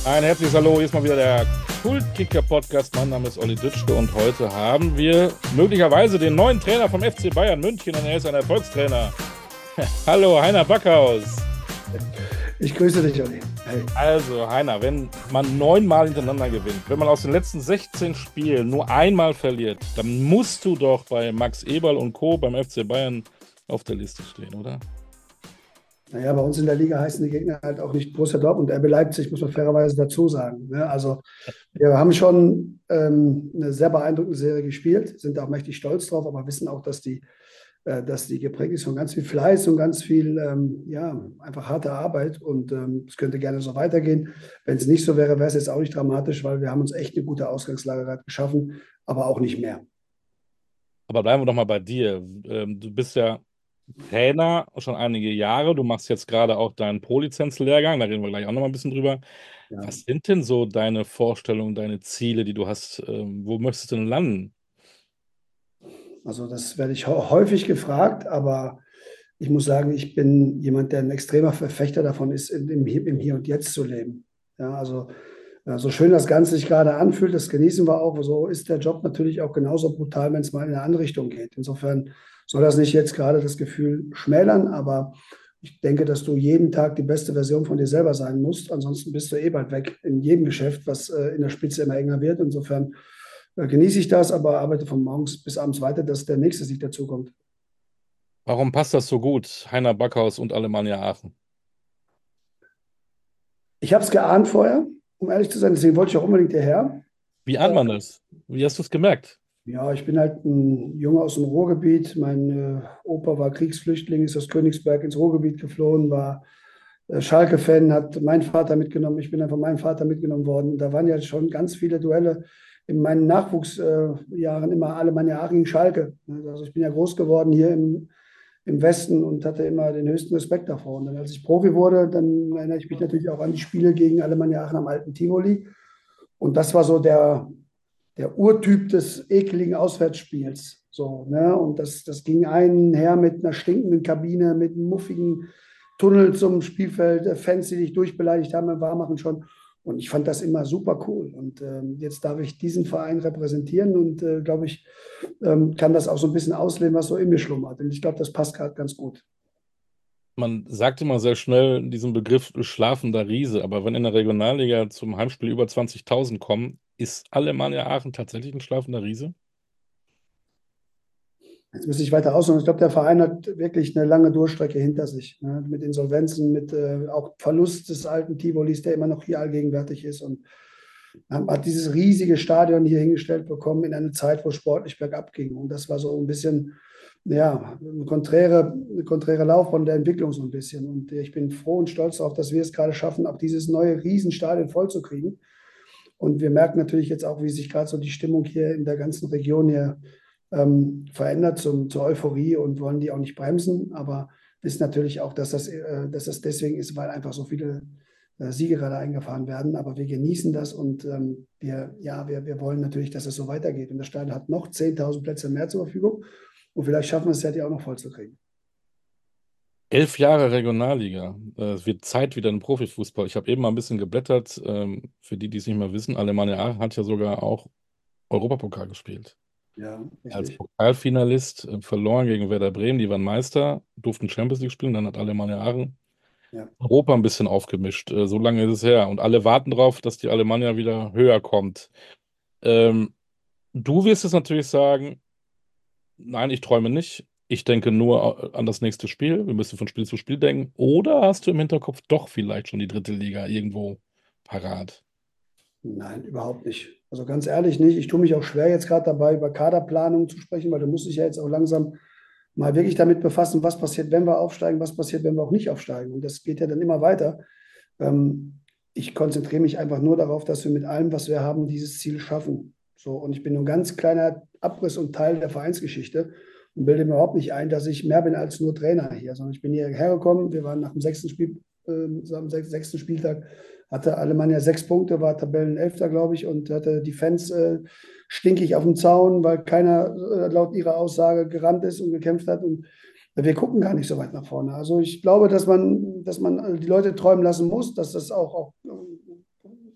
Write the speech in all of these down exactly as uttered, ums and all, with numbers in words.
Ein herzliches Hallo, hier ist mal wieder der Kultkicker-Podcast. Mein Name ist Olli Dütschke und heute haben wir möglicherweise den neuen Trainer vom F C Bayern München und er ist ein Erfolgstrainer. Hallo, Heiner Backhaus. Ich grüße dich, Olli. Hey. Also, Heiner, wenn man neunmal hintereinander gewinnt, wenn man aus den letzten sechzehn Spielen nur einmal verliert, dann musst du doch bei Max Eberl und Co. beim F C Bayern auf der Liste stehen, oder? Naja, bei uns in der Liga heißen die Gegner halt auch nicht Borussia Dortmund und R B Leipzig, muss man fairerweise dazu sagen. Ne? Also wir haben schon ähm, eine sehr beeindruckende Serie gespielt, sind auch mächtig stolz drauf, aber wissen auch, dass die, äh, dass die geprägt ist von ganz viel Fleiß und ganz viel, ähm, ja, einfach harte Arbeit und ähm, es könnte gerne so weitergehen. Wenn es nicht so wäre, wäre es jetzt auch nicht dramatisch, weil wir haben uns echt eine gute Ausgangslage gerade geschaffen, aber auch nicht mehr. Aber bleiben wir doch mal bei dir. Ähm, du bist ja Trainer schon einige Jahre. Du machst jetzt gerade auch deinen Pro-Lizenz-Lehrgang. Da reden wir gleich auch noch mal ein bisschen drüber. Ja. Was sind denn so deine Vorstellungen, deine Ziele, die du hast? Ähm, wo möchtest du denn landen? Also das werde ich häufig gefragt, aber ich muss sagen, ich bin jemand, der ein extremer Verfechter davon ist, im, im Hier und Jetzt zu leben. Ja, also so schön das Ganze sich gerade anfühlt, das genießen wir auch. So ist der Job natürlich auch genauso brutal, wenn es mal in eine andere Richtung geht. Insofern soll das nicht jetzt gerade das Gefühl schmälern, aber ich denke, dass du jeden Tag die beste Version von dir selber sein musst. Ansonsten bist du eh bald weg in jedem Geschäft, was äh, in der Spitze immer enger wird. Insofern äh, genieße ich das, aber arbeite von morgens bis abends weiter, dass der nächste Sieg dazukommt. Warum passt das so gut, Heiner Backhaus und Alemannia Aachen? Ich habe es geahnt vorher, um ehrlich zu sein, deswegen wollte ich auch unbedingt hierher. Wie ahnt man das? Wie hast du es gemerkt? Ja, ich bin halt ein Junge aus dem Ruhrgebiet. Mein äh, Opa war Kriegsflüchtling, ist aus Königsberg ins Ruhrgebiet geflohen, war äh, Schalke-Fan, hat meinen Vater mitgenommen. Ich bin dann von meinem Vater mitgenommen worden. Da waren ja schon ganz viele Duelle in meinen Nachwuchsjahren, äh, immer Alemannia Aachen gegen Schalke. Also ich bin ja groß geworden hier im, im Westen und hatte immer den höchsten Respekt davor. Und dann, als ich Profi wurde, dann erinnere ich mich natürlich auch an die Spiele gegen Alemannia Aachen am alten Tivoli. Und das war so der, der Urtyp des ekligen Auswärtsspiels. So, ne? Und das, das ging einher mit einer stinkenden Kabine, mit einem muffigen Tunnel zum Spielfeld, Fans, die dich durchbeleidigt haben im Warmachen schon. Und ich fand das immer super cool. Und ähm, jetzt darf ich diesen Verein repräsentieren und äh, glaube ich, ähm, kann das auch so ein bisschen ausleben, was so in mir schlummert. Und ich glaube, das passt gerade ganz gut. Man sagt immer sehr schnell diesen Begriff schlafender Riese, aber wenn in der Regionalliga zum Heimspiel über zwanzigtausend kommen, ist Alemannia Aachen tatsächlich ein schlafender Riese? Jetzt muss ich weiter ausholen. Ich glaube, der Verein hat wirklich eine lange Durchstrecke hinter sich. Ne? Mit Insolvenzen, mit äh, auch Verlust des alten Tivolis, der immer noch hier allgegenwärtig ist. Und hat dieses riesige Stadion hier hingestellt bekommen in einer Zeit, wo sportlich bergab ging. Und das war so ein bisschen, ja, eine konträre, eine konträre Laufbahn der Entwicklung so ein bisschen. Und ich bin froh und stolz darauf, dass wir es gerade schaffen, auch dieses neue Riesenstadion vollzukriegen. Und wir merken natürlich jetzt auch, wie sich gerade so die Stimmung hier in der ganzen Region hier ähm, verändert zum, zur Euphorie und wollen die auch nicht bremsen. Aber wissen natürlich auch, dass das, äh, dass das deswegen ist, weil einfach so viele äh, Siege gerade eingefahren werden. Aber wir genießen das und ähm, wir, ja, wir, wir wollen natürlich, dass es so weitergeht. Und das Stadion hat noch zehntausend Plätze mehr zur Verfügung. Und vielleicht schaffen wir es ja auch noch voll zu kriegen. Elf Jahre Regionalliga. Äh, Es wird Zeit wieder im Profifußball. Ich habe eben mal ein bisschen geblättert. Ähm, Für die, die es nicht mehr wissen, Alemannia Aachen hat ja sogar auch Europapokal gespielt. Ja, Als richtig. Pokalfinalist äh, verloren gegen Werder Bremen. Die waren Meister, durften Champions League spielen. Dann hat Alemannia Aachen Ja. Europa ein bisschen aufgemischt. Äh, So lange ist es her. Und alle warten darauf, dass die Alemannia wieder höher kommt. Ähm, Du wirst es natürlich sagen, nein, ich träume nicht. Ich denke nur an das nächste Spiel. Wir müssen von Spiel zu Spiel denken. Oder hast du im Hinterkopf doch vielleicht schon die dritte Liga irgendwo parat? Nein, überhaupt nicht. Also ganz ehrlich nicht. Ich tue mich auch schwer jetzt gerade dabei, über Kaderplanung zu sprechen, weil du musst dich ja jetzt auch langsam mal wirklich damit befassen, was passiert, wenn wir aufsteigen, was passiert, wenn wir auch nicht aufsteigen. Und das geht ja dann immer weiter. Ähm, ich konzentriere mich einfach nur darauf, dass wir mit allem, was wir haben, dieses Ziel schaffen. So, und ich bin nur ein ganz kleiner Abriss und Teil der Vereinsgeschichte und bilde mir überhaupt nicht ein, dass ich mehr bin als nur Trainer hier, sondern ich bin hierher gekommen. Wir waren nach dem sechsten Spiel, äh, am sechsten Spieltag hatte Alemannia sechs Punkte, war Tabellenelfter, glaube ich, und hatte die Fans äh, stinkig auf dem Zaun, weil keiner äh, laut ihrer Aussage gerannt ist und gekämpft hat. Und wir gucken gar nicht so weit nach vorne. Also ich glaube, dass man, dass man die Leute träumen lassen muss, dass das auch, auch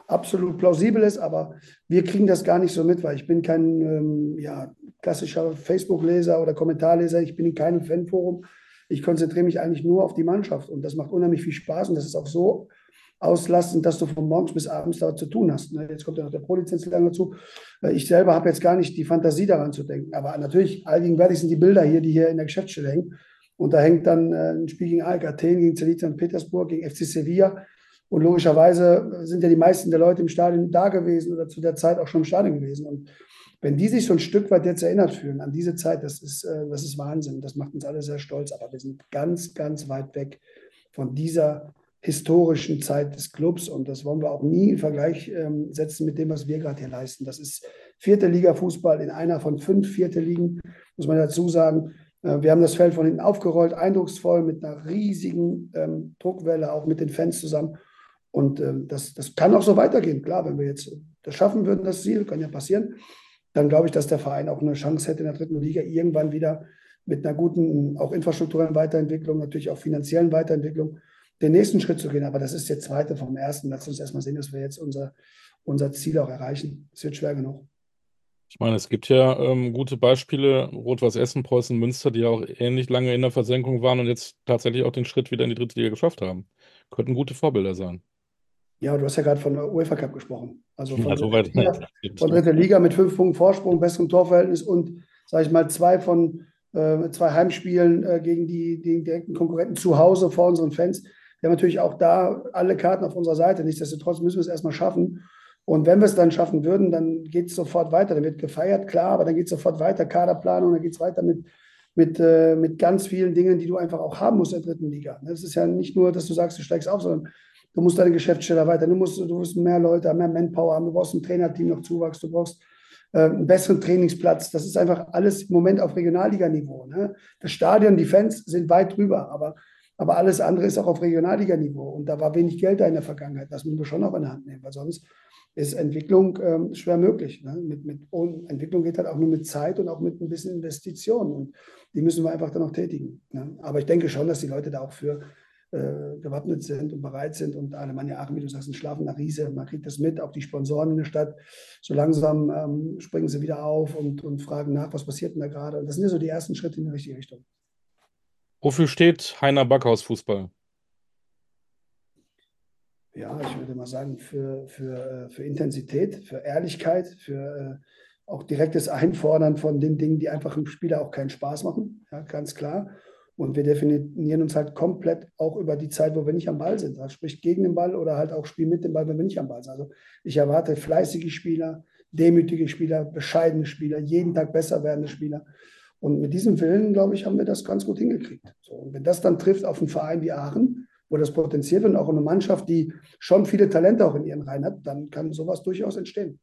absolut plausibel ist, aber wir kriegen das gar nicht so mit, weil ich bin kein ähm, ja, klassischer Facebook-Leser oder Kommentarleser, ich bin in keinem Fanforum. Ich konzentriere mich eigentlich nur auf die Mannschaft und das macht unheimlich viel Spaß und das ist auch so auslastend, dass du von morgens bis abends da zu tun hast. Ne? Jetzt kommt ja noch der Pro-Lizenz-Lehrgang dazu. Ich selber habe jetzt gar nicht die Fantasie daran zu denken, aber natürlich, allgegenwärtig sind die Bilder hier, die hier in der Geschäftsstelle hängen und da hängt dann äh, ein Spiel gegen A E K Athen, gegen Zenit Sankt Petersburg, gegen F C Sevilla. Und logischerweise sind ja die meisten der Leute im Stadion da gewesen oder zu der Zeit auch schon im Stadion gewesen. Und wenn die sich so ein Stück weit jetzt erinnert fühlen an diese Zeit, das ist, äh, das ist Wahnsinn. Das macht uns alle sehr stolz. Aber wir sind ganz, ganz weit weg von dieser historischen Zeit des Clubs. Und das wollen wir auch nie in Vergleich ähm, setzen mit dem, was wir gerade hier leisten. Das ist vierte Liga Fußball in einer von fünf vierte Ligen, muss man dazu sagen. Äh, wir haben das Feld von hinten aufgerollt, eindrucksvoll mit einer riesigen ähm, Druckwelle, auch mit den Fans zusammen. Und ähm, das, das kann auch so weitergehen. Klar, wenn wir jetzt das schaffen würden, das Ziel, kann ja passieren, dann glaube ich, dass der Verein auch eine Chance hätte in der dritten Liga irgendwann wieder mit einer guten, auch infrastrukturellen Weiterentwicklung, natürlich auch finanziellen Weiterentwicklung, den nächsten Schritt zu gehen. Aber das ist der zweite vom ersten. Lass uns erstmal sehen, dass wir jetzt unser, unser Ziel auch erreichen. Es wird schwer genug. Ich meine, es gibt ja ähm, gute Beispiele, Rot-Weiß Essen, Preußen Münster, die ja auch ähnlich lange in der Versenkung waren und jetzt tatsächlich auch den Schritt wieder in die dritte Liga geschafft haben. Könnten gute Vorbilder sein. Ja, du hast ja gerade von der UEFA Cup gesprochen. Also von Ja, dritter soweit. Liga, von dritter Liga mit fünf Punkten Vorsprung, besserem Torverhältnis und, sage ich mal, zwei von äh, zwei Heimspielen äh, gegen die, die direkten Konkurrenten zu Hause vor unseren Fans. Wir haben natürlich auch da alle Karten auf unserer Seite. Nichtsdestotrotz müssen wir es erstmal schaffen. Und wenn wir es dann schaffen würden, dann geht es sofort weiter. Dann wird gefeiert, klar, aber dann geht es sofort weiter. Kaderplanung, dann geht es weiter mit, mit, äh, mit ganz vielen Dingen, die du einfach auch haben musst in der dritten Liga. Es ist ja nicht nur, dass du sagst, du steigst auf, sondern du musst deine Geschäftsstelle weiter, du musst, du musst mehr Leute haben, mehr Manpower haben, du brauchst ein Trainerteam noch Zuwachs, du brauchst äh, einen besseren Trainingsplatz. Das ist einfach alles im Moment auf Regionalliganiveau. Ne? Das Stadion, die Fans sind weit drüber, aber, aber alles andere ist auch auf Regionalliganiveau. Und da war wenig Geld da in der Vergangenheit. Das müssen wir schon noch in der Hand nehmen, weil sonst ist Entwicklung ähm, schwer möglich. Ne? Mit, mit, und Entwicklung geht halt auch nur mit Zeit und auch mit ein bisschen Investitionen. Und die müssen wir einfach dann auch tätigen. Ne? Aber ich denke schon, dass die Leute da auch für äh, gewappnet sind und bereit sind. Und Alemannia Aachen, wie du sagst, ein schlafender Riese. Man kriegt das mit, auch die Sponsoren in der Stadt. So langsam ähm, springen sie wieder auf und, und fragen nach, was passiert denn da gerade. Und das sind ja so die ersten Schritte in die richtige Richtung. Wofür steht Heiner Backhaus Fußball? Ja, ich würde mal sagen, für, für, für Intensität, für Ehrlichkeit, für äh, auch direktes Einfordern von den Dingen, die einfach im Spieler auch keinen Spaß machen, ja, ganz klar. Und wir definieren uns halt komplett auch über die Zeit, wo wir nicht am Ball sind. Also sprich gegen den Ball oder halt auch Spiel mit dem Ball, wenn wir nicht am Ball sind. Also ich erwarte fleißige Spieler, demütige Spieler, bescheidene Spieler, jeden Tag besser werdende Spieler. Und mit diesem Willen, glaube ich, haben wir das ganz gut hingekriegt. So, und wenn das dann trifft auf einen Verein wie Aachen, wo das potenziert wird und auch eine Mannschaft, die schon viele Talente auch in ihren Reihen hat, dann kann sowas durchaus entstehen.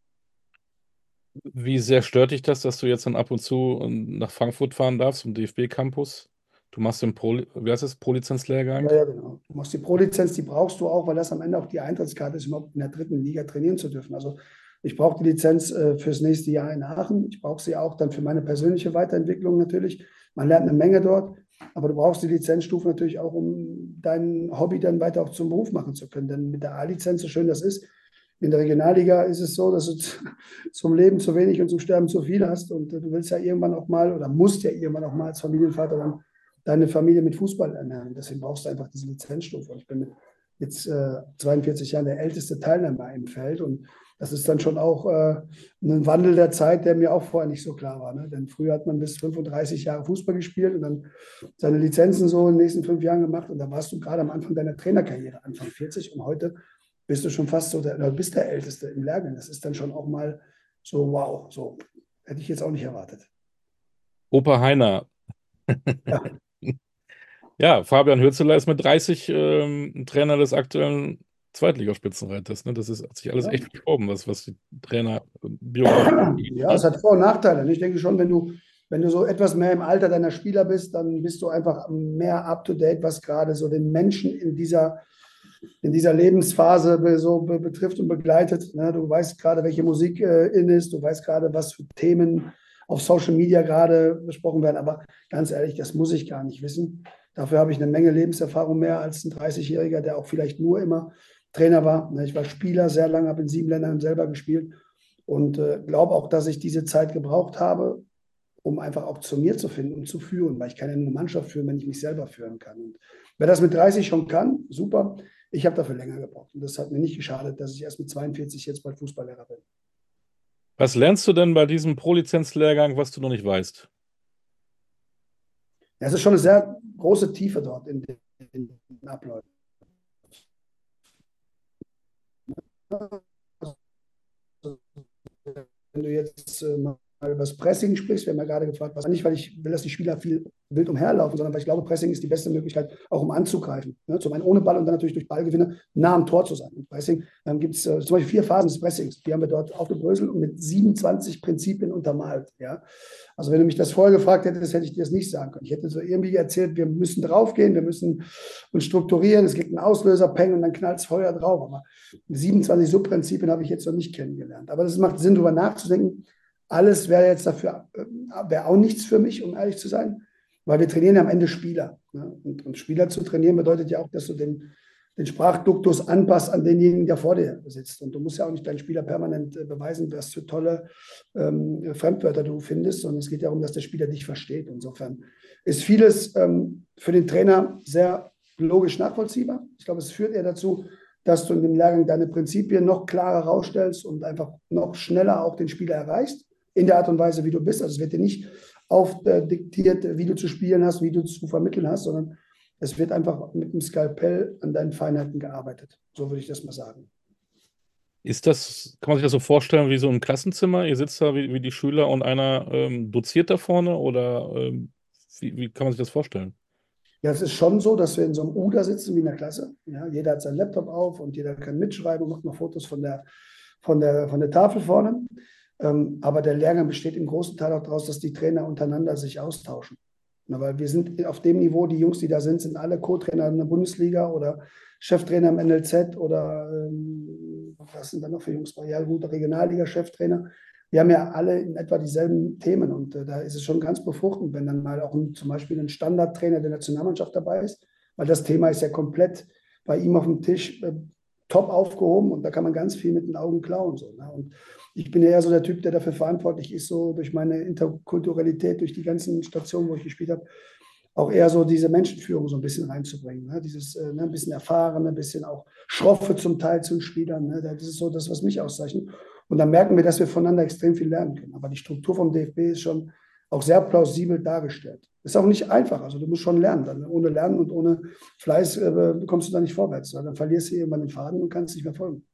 Wie sehr stört dich das, dass du jetzt dann ab und zu ähm, nach Frankfurt fahren darfst, zum D F B-Campus? Du machst den Pro, wie heißt das, Pro-Lizenz-Lehrgang? Ja, ja, genau. Du machst die Pro-Lizenz, die brauchst du auch, weil das am Ende auch die Eintrittskarte ist, überhaupt in der dritten Liga trainieren zu dürfen. Also ich brauche die Lizenz äh, fürs nächste Jahr in Aachen. Ich brauche sie auch dann für meine persönliche Weiterentwicklung natürlich. Man lernt eine Menge dort, aber du brauchst die Lizenzstufe natürlich auch, um dein Hobby dann weiter auch zum Beruf machen zu können. Denn mit der A-Lizenz, so schön das ist, in der Regionalliga ist es so, dass du zum Leben zu wenig und zum Sterben zu viel hast. Und du willst ja irgendwann auch mal oder musst ja irgendwann auch mal als Familienvater dann deine Familie mit Fußball ernähren. Deswegen brauchst du einfach diese Lizenzstufe. Und ich bin mit jetzt äh, zweiundvierzig Jahren der älteste Teilnehmer im Feld. Und das ist dann schon auch äh, ein Wandel der Zeit, der mir auch vorher nicht so klar war. Ne? Denn früher hat man bis fünfunddreißig Jahre Fußball gespielt und dann seine Lizenzen so in den nächsten fünf Jahren gemacht. Und da warst du gerade am Anfang deiner Trainerkarriere, Anfang vierzig. Und heute bist du schon fast so, der, oder bist der Älteste im Lehrgang. Das ist dann schon auch mal so, wow, so hätte ich jetzt auch nicht erwartet. Opa Heiner. Ja, Ja, Fabian Hürzeler ist mit dreißig ähm, Trainer des aktuellen Zweitligaspitzenreiters. Ne? Das ist, hat sich alles ja. echt verschoben, was, was die Trainerbiografie angeht. Ja, Ne? es hat Vor- und Nachteile. Und ich denke schon, wenn du, wenn du so etwas mehr im Alter deiner Spieler bist, dann bist du einfach mehr up-to-date, was gerade so den Menschen in dieser, in dieser Lebensphase be, so be, betrifft und begleitet. Ne? Du weißt gerade, welche Musik äh, in ist, du weißt gerade, was für Themen auf Social Media gerade besprochen werden. Aber ganz ehrlich, das muss ich gar nicht wissen. Dafür habe ich eine Menge Lebenserfahrung mehr als ein dreißig-Jähriger, der auch vielleicht nur immer Trainer war. Ne? Ich war Spieler sehr lange, habe in sieben Ländern selber gespielt und äh, glaube auch, dass ich diese Zeit gebraucht habe, um einfach auch zu mir zu finden und zu führen, weil ich kann ja nur eine Mannschaft führen, wenn ich mich selber führen kann. Und wer das mit dreißig schon kann, super. Ich habe dafür länger gebraucht. Und das hat mir nicht geschadet, dass ich erst mit zweiundvierzig jetzt bald Fußballlehrer bin. Was lernst du denn bei diesem Pro-Lizenz-Lehrgang, was du noch nicht weißt? Ja, es ist schon eine sehr große Tiefe dort in den, in den Abläufen. Wenn du jetzt äh, mal über das Pressing sprichst, wir haben ja gerade gefragt, was nicht, weil ich will, dass die Spieler viel wild umherlaufen, sondern weil ich glaube, Pressing ist die beste Möglichkeit, auch um anzugreifen. Ne? Zum einen ohne Ball und dann natürlich durch Ballgewinne nah am Tor zu sein. Und Pressing, dann gibt es äh, zum Beispiel vier Phasen des Pressings. Die haben wir dort aufgebröselt und mit siebenundzwanzig Prinzipien untermalt. Ja? Also wenn du mich das vorher gefragt hättest, hätte ich dir das nicht sagen können. Ich hätte so irgendwie erzählt, wir müssen draufgehen, wir müssen uns strukturieren, es gibt einen Auslöser, Peng und dann knallt es Feuer drauf. Aber siebenundzwanzig Subprinzipien habe ich jetzt noch nicht kennengelernt. Aber es macht Sinn, darüber nachzudenken. Alles wäre jetzt dafür, äh, wäre auch nichts für mich, um ehrlich zu sein, weil wir trainieren ja am Ende Spieler. Ne? Und, und Spieler zu trainieren bedeutet ja auch, dass du den, den Sprachduktus anpasst an denjenigen, der vor dir sitzt. Und du musst ja auch nicht deinen Spieler permanent äh, beweisen, was für tolle ähm, Fremdwörter du findest, sondern es geht ja darum, dass der Spieler dich versteht. Insofern ist vieles ähm, für den Trainer sehr logisch nachvollziehbar. Ich glaube, es führt eher dazu, dass du in dem Lehrgang deine Prinzipien noch klarer rausstellst und einfach noch schneller auch den Spieler erreichst, in der Art und Weise, wie du bist. Also es wird dir nicht aufdiktiert, wie du zu spielen hast, wie du zu vermitteln hast, sondern es wird einfach mit dem Skalpell an deinen Feinheiten gearbeitet. So würde ich das mal sagen. Ist das, kann man sich das so vorstellen wie so ein Klassenzimmer? Ihr sitzt da wie, wie die Schüler und einer ähm, doziert da vorne oder ähm, wie, wie kann man sich das vorstellen? Ja, es ist schon so, dass wir in so einem U da sitzen wie in der Klasse. Ja, jeder hat seinen Laptop auf und jeder kann mitschreiben und macht noch Fotos von der, von der, von der Tafel vorne. Ähm, aber der Lehrgang besteht im großen Teil auch daraus, dass die Trainer untereinander sich austauschen. Na, weil wir sind auf dem Niveau, die Jungs, die da sind, sind alle Co-Trainer in der Bundesliga oder Cheftrainer im N L Z oder ähm, was sind da noch für Jungs? Ja, gut, Regionalliga-Cheftrainer. Wir haben ja alle in etwa dieselben Themen und äh, da ist es schon ganz befruchtend, wenn dann mal auch ein, zum Beispiel ein Standardtrainer der Nationalmannschaft dabei ist, weil das Thema ist ja komplett bei ihm auf dem Tisch äh, top aufgehoben und da kann man ganz viel mit den Augen klauen. So, ne? Und ich bin ja eher so der Typ, der dafür verantwortlich ist, so durch meine Interkulturalität, durch die ganzen Stationen, wo ich gespielt habe, auch eher so diese Menschenführung so ein bisschen reinzubringen. Ne? Dieses äh, ne, ein bisschen erfahrene, ein bisschen auch schroffe zum Teil zu den Spielern. Ne? Das ist so das, was mich auszeichnet. Und dann merken wir, dass wir voneinander extrem viel lernen können. Aber die Struktur vom D F B ist schon auch sehr plausibel dargestellt. Ist auch nicht einfach. Also du musst schon lernen. Dann, ohne Lernen und ohne Fleiß äh, kommst du da nicht vorwärts. Dann verlierst du irgendwann den Faden und kannst nicht mehr folgen.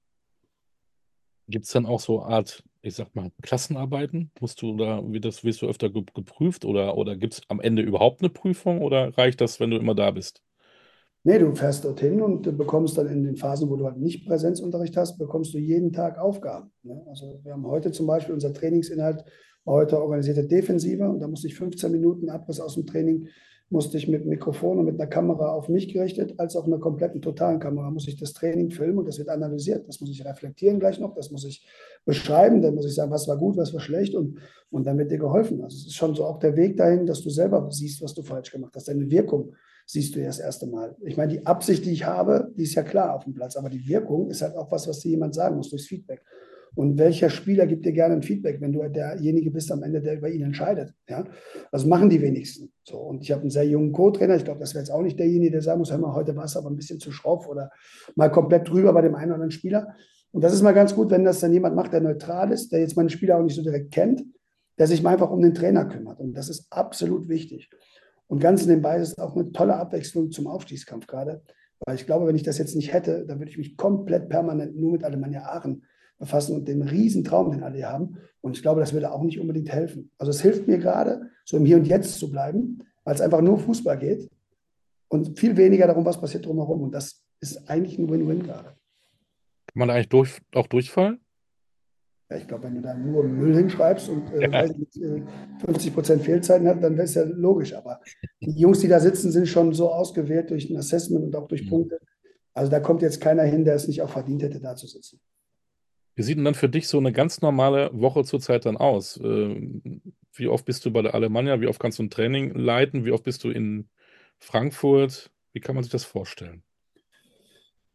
Gibt es dann auch so eine Art, ich sag mal, Klassenarbeiten? Musst du da, wird das, wirst du öfter ge- geprüft oder, oder gibt es am Ende überhaupt eine Prüfung oder reicht das, wenn du immer da bist? Nee, du fährst dorthin und du bekommst dann in den Phasen, wo du halt nicht Präsenzunterricht hast, bekommst du jeden Tag Aufgaben. Ne? Also wir haben heute zum Beispiel unser Trainingsinhalt, war heute organisierte Defensive und da musste ich fünfzehn Minuten Abriss aus dem Training, musste ich mit Mikrofon und mit einer Kamera auf mich gerichtet, als auch einer kompletten totalen Kamera, muss ich das Training filmen und das wird analysiert. Das muss ich reflektieren gleich noch, das muss ich beschreiben, dann muss ich sagen, was war gut, was war schlecht und, und dann wird dir geholfen. Also es ist schon so auch der Weg dahin, dass du selber siehst, was du falsch gemacht hast, deine Wirkung siehst du ja das erste Mal. Ich meine, die Absicht, die ich habe, die ist ja klar auf dem Platz, aber die Wirkung ist halt auch was, was dir jemand sagen muss durchs Feedback. Und welcher Spieler gibt dir gerne ein Feedback, wenn du derjenige bist am Ende, der über ihn entscheidet? Ja? Also machen die wenigsten. So, und ich habe einen sehr jungen Co-Trainer. Ich glaube, das wäre jetzt auch nicht derjenige, der sagen muss, hör mal, heute war es aber ein bisschen zu schroff oder mal komplett drüber bei dem einen oder anderen Spieler. Und das ist mal ganz gut, wenn das dann jemand macht, der neutral ist, der jetzt meine Spieler auch nicht so direkt kennt, der sich mal einfach um den Trainer kümmert. Und das ist absolut wichtig. Und ganz nebenbei ist es auch eine tolle Abwechslung zum Aufstiegskampf gerade. Weil ich glaube, wenn ich das jetzt nicht hätte, dann würde ich mich komplett permanent nur mit Alemannia Aachen befassen und den riesen Traum, den alle hier haben. Und ich glaube, das würde auch nicht unbedingt helfen. Also es hilft mir gerade, so im Hier und Jetzt zu bleiben, weil es einfach nur Fußball geht und viel weniger darum, was passiert drumherum. Und das ist eigentlich ein Win-Win gerade. Kann man da eigentlich durch, auch durchfallen? Ja, ich glaube, wenn du da nur Müll hinschreibst und äh, Ja. weiß nicht, äh, fünfzig Prozent Fehlzeiten hat, dann wäre es ja logisch. Aber die Jungs, die da sitzen, sind schon so ausgewählt durch ein Assessment und auch durch Mhm. Punkte. Also da kommt jetzt keiner hin, der es nicht auch verdient hätte, da zu sitzen. Wie sieht denn dann für dich so eine ganz normale Woche zurzeit dann aus? Ähm, Wie oft bist du bei der Alemannia? Wie oft kannst du ein Training leiten? Wie oft bist du in Frankfurt? Wie kann man sich das vorstellen?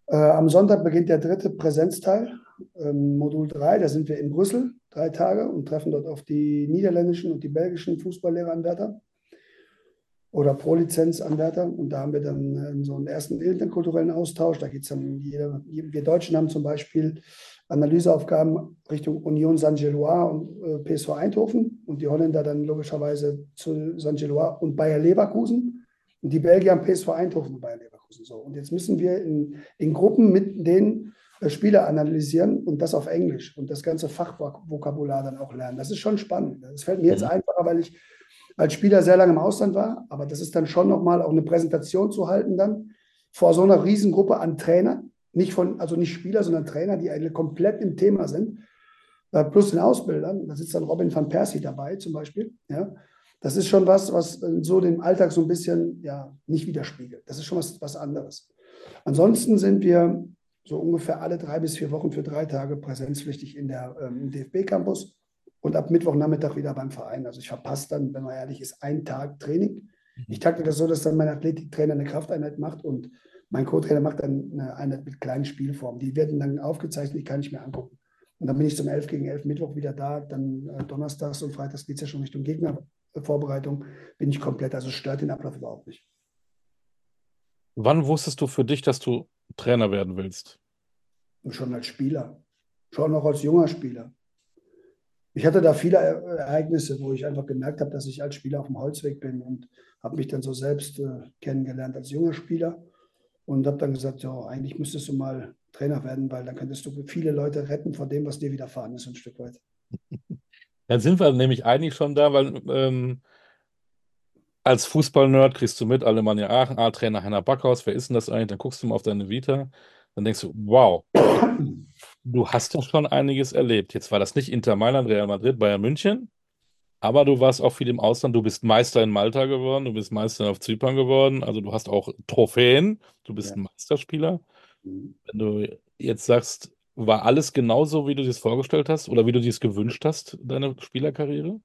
Äh, am Sonntag beginnt der dritte Präsenzteil, ähm, Modul drei. Da sind wir in Brüssel drei Tage und treffen dort auf die niederländischen und die belgischen Fußballlehreranwärter oder Pro-Lizenz-Anwärter. Und da haben wir dann äh, so einen ersten interkulturellen Austausch. Da geht es dann, jeder, wir Deutschen haben zum Beispiel Analyseaufgaben Richtung Union Saint-Gilloise und äh, P S V Eindhoven und die Holländer dann logischerweise zu Saint-Gilloise und Bayer Leverkusen. Und die Belgier haben P S V Eindhoven und Bayer Leverkusen. So. Und jetzt müssen wir in, in Gruppen mit den äh, Spieler analysieren und das auf Englisch und das ganze Fachvokabular dann auch lernen. Das ist schon spannend. Das fällt mir jetzt Mhm. einfacher, weil ich als Spieler sehr lange im Ausland war, aber das ist dann schon nochmal auch eine Präsentation zu halten dann vor so einer Riesengruppe an Trainern, nicht von, also nicht Spieler, sondern Trainer, die eigentlich komplett im Thema sind, äh, plus den Ausbildern. Da sitzt dann Robin van Persie dabei zum Beispiel. Ja. Das ist schon was, was so den Alltag so ein bisschen ja, nicht widerspiegelt. Das ist schon was, was anderes. Ansonsten sind wir so ungefähr alle drei bis vier Wochen für drei Tage präsenzpflichtig in der, ähm, im D F B-Campus und ab Mittwochnachmittag wieder beim Verein. Also ich verpasse dann, wenn man ehrlich ist, einen Tag Training. Ich takte das so, dass dann mein Athletiktrainer eine Krafteinheit macht und mein Co-Trainer macht dann eine Einheit mit kleinen Spielformen. Die werden dann aufgezeichnet, die kann ich mir angucken. Und dann bin ich zum elf gegen elf Mittwoch wieder da. Dann äh, donnerstags und freitags geht es ja schon Richtung Gegnervorbereitung. Bin ich komplett, also stört den Ablauf überhaupt nicht. Wann wusstest du für dich, dass du Trainer werden willst? Und schon als Spieler, schon noch als junger Spieler. Ich hatte da viele Ereignisse, wo ich einfach gemerkt habe, dass ich als Spieler auf dem Holzweg bin und habe mich dann so selbst äh, kennengelernt als junger Spieler und habe dann gesagt, ja, eigentlich müsstest du mal Trainer werden, weil dann könntest du viele Leute retten vor dem, was dir widerfahren ist, ein Stück weit. Dann sind wir nämlich eigentlich schon da, weil ähm, als Fußball-Nerd kriegst du mit, Alemannia Aachen, A-Trainer Heiner Backhaus, wer ist denn das eigentlich? Dann guckst du mal auf deine Vita, dann denkst du, wow, du hast ja schon einiges erlebt. Jetzt war das nicht Inter Mailand, Real Madrid, Bayern München, aber du warst auch viel im Ausland. Du bist Meister in Malta geworden, du bist Meister auf Zypern geworden, also du hast auch Trophäen, du bist Ja. ein Meisterspieler. Wenn du jetzt sagst, war alles genauso, wie du dir es vorgestellt hast oder wie du dir es gewünscht hast, deine Spielerkarriere?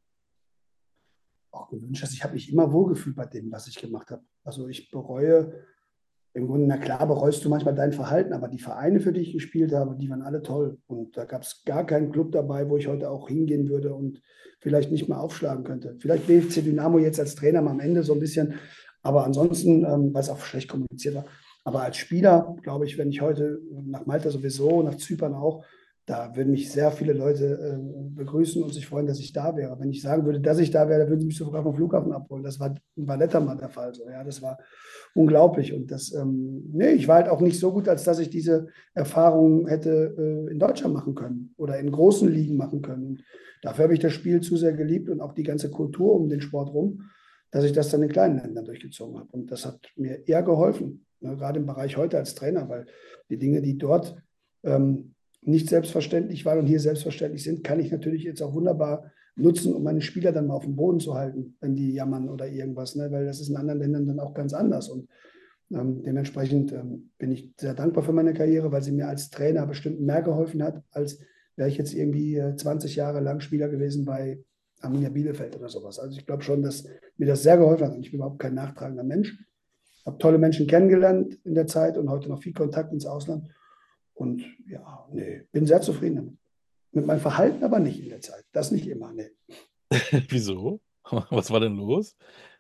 Auch gewünscht hast, ich habe mich immer wohlgefühlt bei dem, was ich gemacht habe. Also ich bereue im Grunde, na klar, bereust du manchmal dein Verhalten, aber die Vereine, für die ich gespielt habe, die waren alle toll. Und da gab es gar keinen Club dabei, wo ich heute auch hingehen würde und vielleicht nicht mal aufschlagen könnte. Vielleicht B F C Dynamo jetzt als Trainer mal am Ende so ein bisschen, aber ansonsten, ähm, weil es auch schlecht kommuniziert war. Aber als Spieler, glaube ich, wenn ich heute nach Malta sowieso, nach Zypern auch, da würden mich sehr viele Leute äh, begrüßen und sich freuen, dass ich da wäre. Wenn ich sagen würde, dass ich da wäre, dann würden sie mich sogar vom Flughafen abholen. Das war in Valletta mal der Fall. So, ja, das war unglaublich. Und das, ähm, nee, ich war halt auch nicht so gut, als dass ich diese Erfahrung hätte äh, in Deutschland machen können oder in großen Ligen machen können. Und dafür habe ich das Spiel zu sehr geliebt und auch die ganze Kultur um den Sport rum, dass ich das dann in kleinen Ländern durchgezogen habe. Und das hat mir eher geholfen, ne, gerade im Bereich heute als Trainer, weil die Dinge, die dort ähm, nicht selbstverständlich waren und hier selbstverständlich sind, kann ich natürlich jetzt auch wunderbar nutzen, um meine Spieler dann mal auf dem Boden zu halten, wenn die jammern oder irgendwas, ne? Weil das ist in anderen Ländern dann auch ganz anders. Und ähm, dementsprechend ähm, bin ich sehr dankbar für meine Karriere, weil sie mir als Trainer bestimmt mehr geholfen hat, als wäre ich jetzt irgendwie äh, zwanzig Jahre lang Spieler gewesen bei Arminia Bielefeld oder sowas. Also ich glaube schon, dass mir das sehr geholfen hat und ich bin überhaupt kein nachtragender Mensch. Habe tolle Menschen kennengelernt in der Zeit und heute noch viel Kontakt ins Ausland. Und ja, nee, bin sehr zufrieden damit. Mit meinem Verhalten aber nicht in der Zeit. Das nicht immer, nee. Wieso? Was war denn los?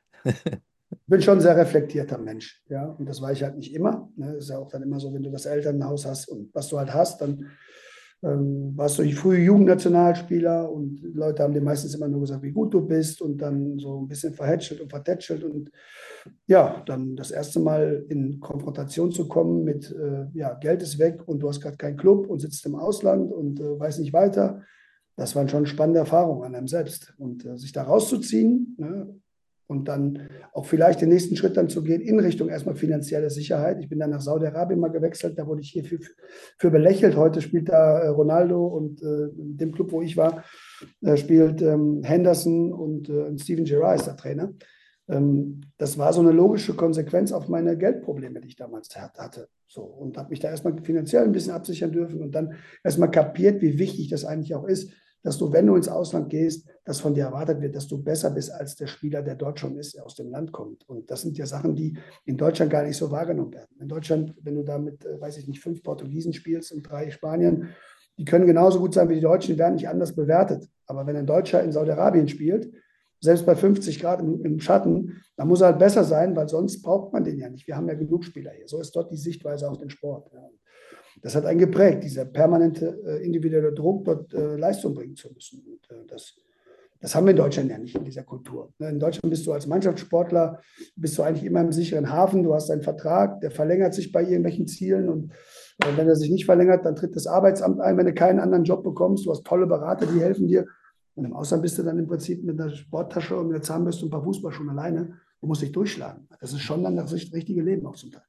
Bin schon ein sehr reflektierter Mensch, ja. Und das war ich halt nicht immer. Ne? Ist ja auch dann immer so, wenn du das Elternhaus hast und was du halt hast, dann ähm, warst du früh Jugendnationalspieler und Leute haben dir meistens immer nur gesagt, wie gut du bist und dann so ein bisschen verhätschelt und vertätschelt und ja, dann das erste Mal in Konfrontation zu kommen mit, äh, ja, Geld ist weg und du hast gerade keinen Club und sitzt im Ausland und äh, weiß nicht weiter. Das waren schon spannende Erfahrungen an einem selbst. Und äh, sich da rauszuziehen, ne, und dann auch vielleicht den nächsten Schritt dann zu gehen in Richtung erstmal finanzielle Sicherheit. Ich bin dann nach Saudi-Arabien mal gewechselt, da wurde ich hier für, für belächelt. Heute spielt da äh, Ronaldo und äh, in dem Club, wo ich war, äh, spielt ähm, Henderson und äh, Steven Gerrard ist der Trainer. Ähm, das war so eine logische Konsequenz auf meine Geldprobleme, die ich damals hatte. So, und habe mich da erstmal finanziell ein bisschen absichern dürfen und dann erstmal kapiert, wie wichtig das eigentlich auch ist, dass du, wenn du ins Ausland gehst, dass von dir erwartet wird, dass du besser bist als der Spieler, der dort schon ist, der aus dem Land kommt. Und das sind ja Sachen, die in Deutschland gar nicht so wahrgenommen werden. In Deutschland, wenn du da mit, äh, weiß ich nicht, fünf Portugiesen spielst und drei Spaniern, die können genauso gut sein wie die Deutschen, die werden nicht anders bewertet. Aber wenn ein Deutscher in Saudi-Arabien spielt, selbst bei fünfzig Grad im, im Schatten, dann muss er halt besser sein, weil sonst braucht man den ja nicht. Wir haben ja genug Spieler hier. So ist dort die Sichtweise auf den Sport. Ja. Das hat einen geprägt, dieser permanente äh, individuelle Druck, dort äh, Leistung bringen zu müssen. Und, äh, das, das haben wir in Deutschland ja nicht in dieser Kultur. Ne? In Deutschland bist du als Mannschaftssportler, bist du eigentlich immer im sicheren Hafen. Du hast einen Vertrag, der verlängert sich bei irgendwelchen Zielen. Und äh, wenn er sich nicht verlängert, dann tritt das Arbeitsamt ein, wenn du keinen anderen Job bekommst. Du hast tolle Berater, die helfen dir. Und im Ausland bist du dann im Prinzip mit einer Sporttasche und einer Zahnbürste und ein paar Fußballschuhen alleine und musst dich durchschlagen. Das ist schon dann das richtige Leben auch zum Teil.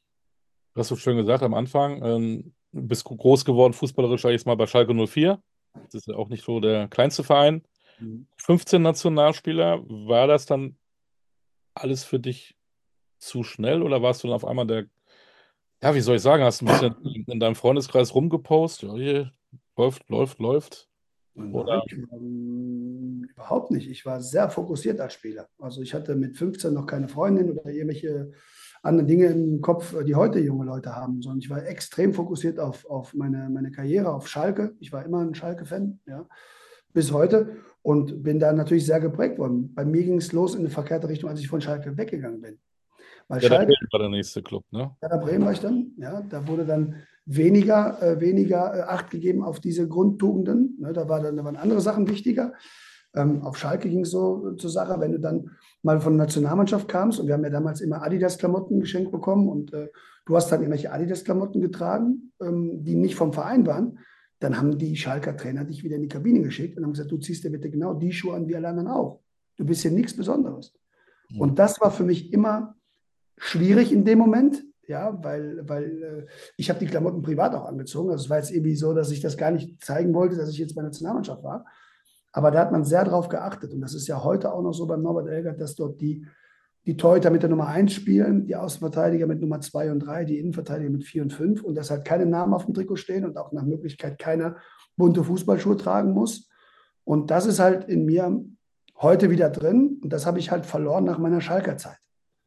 Hast du schön gesagt am Anfang, ähm, bist groß geworden, fußballerisch, sag ich jetzt mal, bei Schalke null vier. Das ist ja auch nicht so der kleinste Verein. Mhm. fünfzehn Nationalspieler, war das dann alles für dich zu schnell oder warst du dann auf einmal der, ja, wie soll ich sagen, hast du ein bisschen in deinem Freundeskreis rumgepostet? Ja, hier, läuft, läuft, läuft. Nein, Oder? ähm, überhaupt nicht. Ich war sehr fokussiert als Spieler. Also ich hatte mit fünfzehn noch keine Freundin oder irgendwelche anderen Dinge im Kopf, die heute junge Leute haben, sondern ich war extrem fokussiert auf, auf meine, meine Karriere, auf Schalke. Ich war immer ein Schalke-Fan, ja, bis heute und bin da natürlich sehr geprägt worden. Bei mir ging es los in eine verkehrte Richtung, als ich von Schalke weggegangen bin. Weil Ja, der Schalke, Bremen war der nächste Club, ne? Werder Bremen war ich dann, ja, da wurde dann weniger, äh, weniger äh, Acht gegeben auf diese Grundtugenden. Ne, da, war dann, da waren andere Sachen wichtiger. Ähm, auf Schalke ging es so zur Sache, wenn du dann mal von der Nationalmannschaft kamst und wir haben ja damals immer Adidas-Klamotten geschenkt bekommen und äh, du hast dann irgendwelche Adidas-Klamotten getragen, ähm, die nicht vom Verein waren, dann haben die Schalker Trainer dich wieder in die Kabine geschickt und haben gesagt, du ziehst dir bitte genau die Schuhe an wie alle anderen auch. Du bist hier nichts Besonderes. Mhm. Und das war für mich immer schwierig in dem Moment, ja, weil, weil äh, ich habe die Klamotten privat auch angezogen. Also es war jetzt irgendwie so, dass ich das gar nicht zeigen wollte, dass ich jetzt bei der Nationalmannschaft war. Aber da hat man sehr drauf geachtet. Und das ist ja heute auch noch so beim Norbert Elgert, dass dort die, die Torhüter mit der Nummer eins spielen, die Außenverteidiger mit Nummer zwei und drei, die Innenverteidiger mit vier und fünf und dass halt keine Namen auf dem Trikot stehen und auch nach Möglichkeit keiner bunte Fußballschuhe tragen muss. Und das ist halt in mir heute wieder drin. Und das habe ich halt verloren nach meiner Schalker Zeit.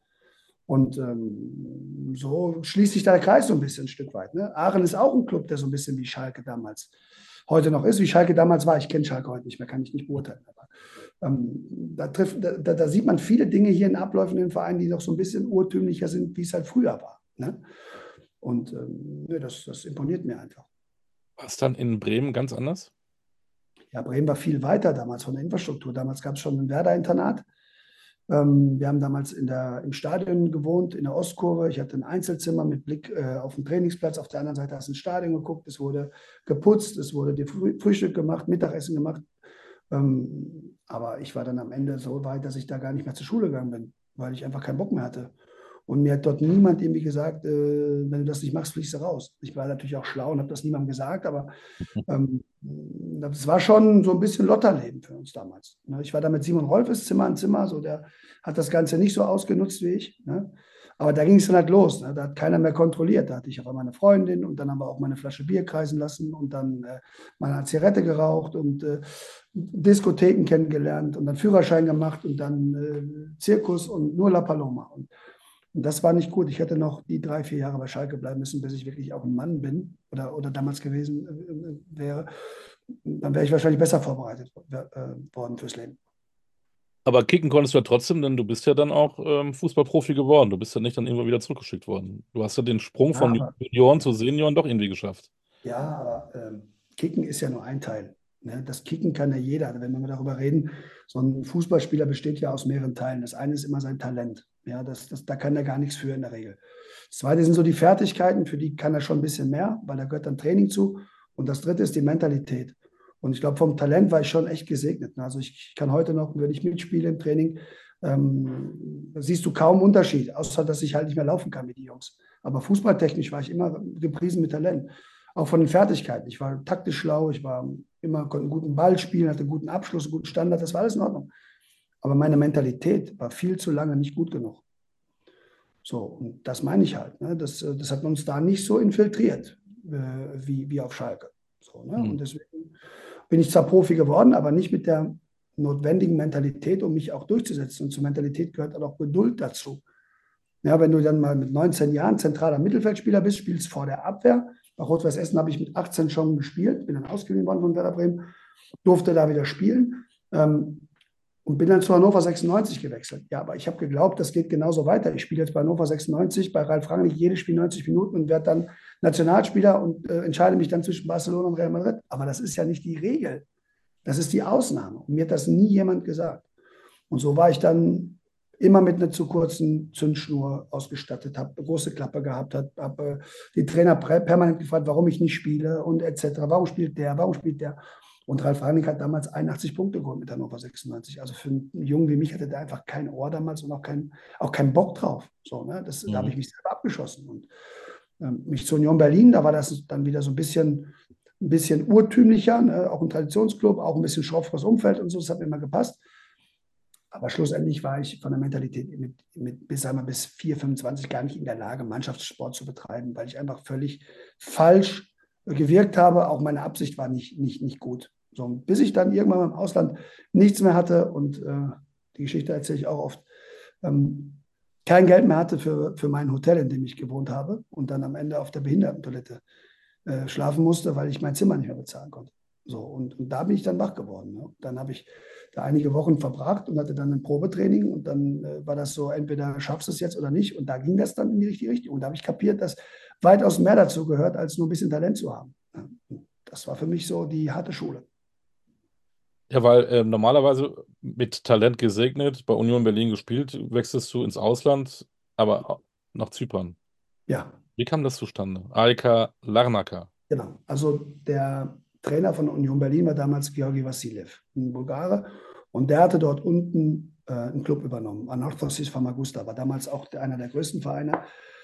Und ähm, so schließt sich da der Kreis so ein bisschen ein Stück weit. Ne? Aachen ist auch ein Club, der so ein bisschen wie Schalke damals heute noch ist, wie Schalke damals war. Ich kenne Schalke heute nicht mehr, kann ich nicht beurteilen. Aber ähm, da, trifft, da, da, sieht man viele Dinge hier in Abläufen in den Vereinen, die doch so ein bisschen urtümlicher sind, wie es halt früher war. Ne? Und ähm, ne, das, das imponiert mir einfach. War es dann in Bremen ganz anders? Ja, Bremen war viel weiter damals von der Infrastruktur. Damals gab es schon ein Werder-Internat. Ähm, wir haben damals in der, im Stadion gewohnt, in der Ostkurve. Ich hatte ein Einzelzimmer mit Blick äh, auf den Trainingsplatz. Auf der anderen Seite hast du ein Stadion geguckt. Es wurde geputzt, es wurde dir Früh Frühstück gemacht, Mittagessen gemacht. Ähm, aber ich war dann am Ende so weit, dass ich da gar nicht mehr zur Schule gegangen bin, weil ich einfach keinen Bock mehr hatte. Und mir hat dort niemand irgendwie gesagt, äh, wenn du das nicht machst, fliegst du raus. Ich war natürlich auch schlau und habe das niemandem gesagt, aber ähm, das war schon so ein bisschen Lotterleben für uns damals. Ne? Ich war da mit Simon Rolfes Zimmer an Zimmer, so der hat das Ganze nicht so ausgenutzt wie ich. Ne? Aber da ging es dann halt los. Ne? Da hat keiner mehr kontrolliert. Da hatte ich auf einmal eine Freundin und dann haben wir auch meine Flasche Bier kreisen lassen und dann äh, mal eine Zigarette geraucht und äh, Diskotheken kennengelernt und dann Führerschein gemacht und dann äh, Zirkus und nur La Paloma. Und und das war nicht gut. Ich hätte noch die drei, vier Jahre bei Schalke bleiben müssen, bis ich wirklich auch ein Mann bin oder, oder damals gewesen äh, wäre. Dann wäre ich wahrscheinlich besser vorbereitet äh, worden fürs Leben. Aber kicken konntest du ja trotzdem, denn du bist ja dann auch ähm, Fußballprofi geworden. Du bist ja nicht dann irgendwann wieder zurückgeschickt worden. Du hast ja den Sprung Ja, von aber, Junioren zu ja, Senioren doch irgendwie geschafft. ja, aber ähm, Kicken ist ja nur ein Teil. Ne? Das Kicken kann ja jeder. Also wenn wir darüber reden, so ein Fußballspieler besteht ja aus mehreren Teilen. Das eine ist immer sein Talent. Ja, das, das, da kann er gar nichts für in der Regel. Das zweite sind so die Fertigkeiten, für die kann er schon ein bisschen mehr, weil da gehört dann Training zu. Und das dritte ist die Mentalität. Und ich glaube, vom Talent war ich schon echt gesegnet. Ne? Also ich, ich kann heute noch, wenn ich mitspiele im Training, ähm, siehst du kaum Unterschied, außer dass ich halt nicht mehr laufen kann wie die Jungs. Aber fußballtechnisch war ich immer gepriesen mit Talent. Auch von den Fertigkeiten. Ich war taktisch schlau, ich war immer, konnte einen guten Ball spielen, hatte einen guten Abschluss, einen guten Standard, das war alles in Ordnung. Aber meine Mentalität war viel zu lange nicht gut genug. So, und das meine ich halt. Ne? Das, das hat man uns da nicht so infiltriert, äh, wie, wie auf Schalke. So, ne? Hm. Und deswegen bin ich zwar Profi geworden, aber nicht mit der notwendigen Mentalität, um mich auch durchzusetzen. Und zur Mentalität gehört dann auch Geduld dazu. Ja, wenn du dann mal mit neunzehn Jahren zentraler Mittelfeldspieler bist, spielst vor der Abwehr. Bei Rot-Weiß Essen habe ich mit achtzehn schon gespielt, bin dann ausgeliehen worden von Werder Bremen, durfte da wieder spielen ähm, und bin dann zu Hannover sechsundneunzig gewechselt. Ja, aber ich habe geglaubt, das geht genauso weiter. Ich spiele jetzt bei Hannover sechsundneunzig, bei Ralf Rangnick jedes Spiel neunzig Minuten und werde dann Nationalspieler und äh, entscheide mich dann zwischen Barcelona und Real Madrid. Aber das ist ja nicht die Regel. Das ist die Ausnahme. Und mir hat das nie jemand gesagt. Und so war ich dann immer mit einer zu kurzen Zündschnur ausgestattet, habe eine große Klappe gehabt, habe hab, äh, die Trainer permanent gefragt, warum ich nicht spiele und et cetera. Warum spielt der, warum spielt der? Und Ralf Rangnick hat damals einundachtzig Punkte geholt mit Hannover sechsundneunzig. Also für einen Jungen wie mich hatte der einfach kein Ohr damals und auch, kein, auch keinen Bock drauf. So, ne? das, Mhm. Da habe ich mich selber abgeschossen. Und ähm, mich zu Union Berlin, da war das dann wieder so ein bisschen, ein bisschen urtümlicher, ne? Auch ein Traditionsclub, auch ein bisschen schrofferes Umfeld und so, das hat mir immer gepasst. Aber schlussendlich war ich von der Mentalität mit, mit bis, einmal bis vier, fünfundzwanzig gar nicht in der Lage, Mannschaftssport zu betreiben, weil ich einfach völlig falsch gewirkt habe. Auch meine Absicht war nicht, nicht, nicht gut. So, bis ich dann irgendwann im Ausland nichts mehr hatte und äh, die Geschichte erzähle ich auch oft, ähm, kein Geld mehr hatte für, für mein Hotel, in dem ich gewohnt habe und dann am Ende auf der Behindertentoilette äh, schlafen musste, weil ich mein Zimmer nicht mehr bezahlen konnte. So, und, und da bin ich dann wach geworden. Ne? Dann habe ich da einige Wochen verbracht und hatte dann ein Probetraining und dann äh, war das so, entweder schaffst du es jetzt oder nicht. Und da ging das dann in die richtige Richtung. Und da habe ich kapiert, dass weitaus mehr dazu gehört, als nur ein bisschen Talent zu haben. Ja, das war für mich so die harte Schule. Ja, weil äh, normalerweise mit Talent gesegnet, bei Union Berlin gespielt, wechselst du ins Ausland, aber nach Zypern. Ja, Wie kam das zustande? Ajka Larnaca. genau. Also der Trainer von Union Berlin war damals Georgi Vassiljev, ein Bulgare. Und der hatte dort unten äh, einen Club übernommen. Anorthosis Famagusta war damals auch der, einer der größten Vereine.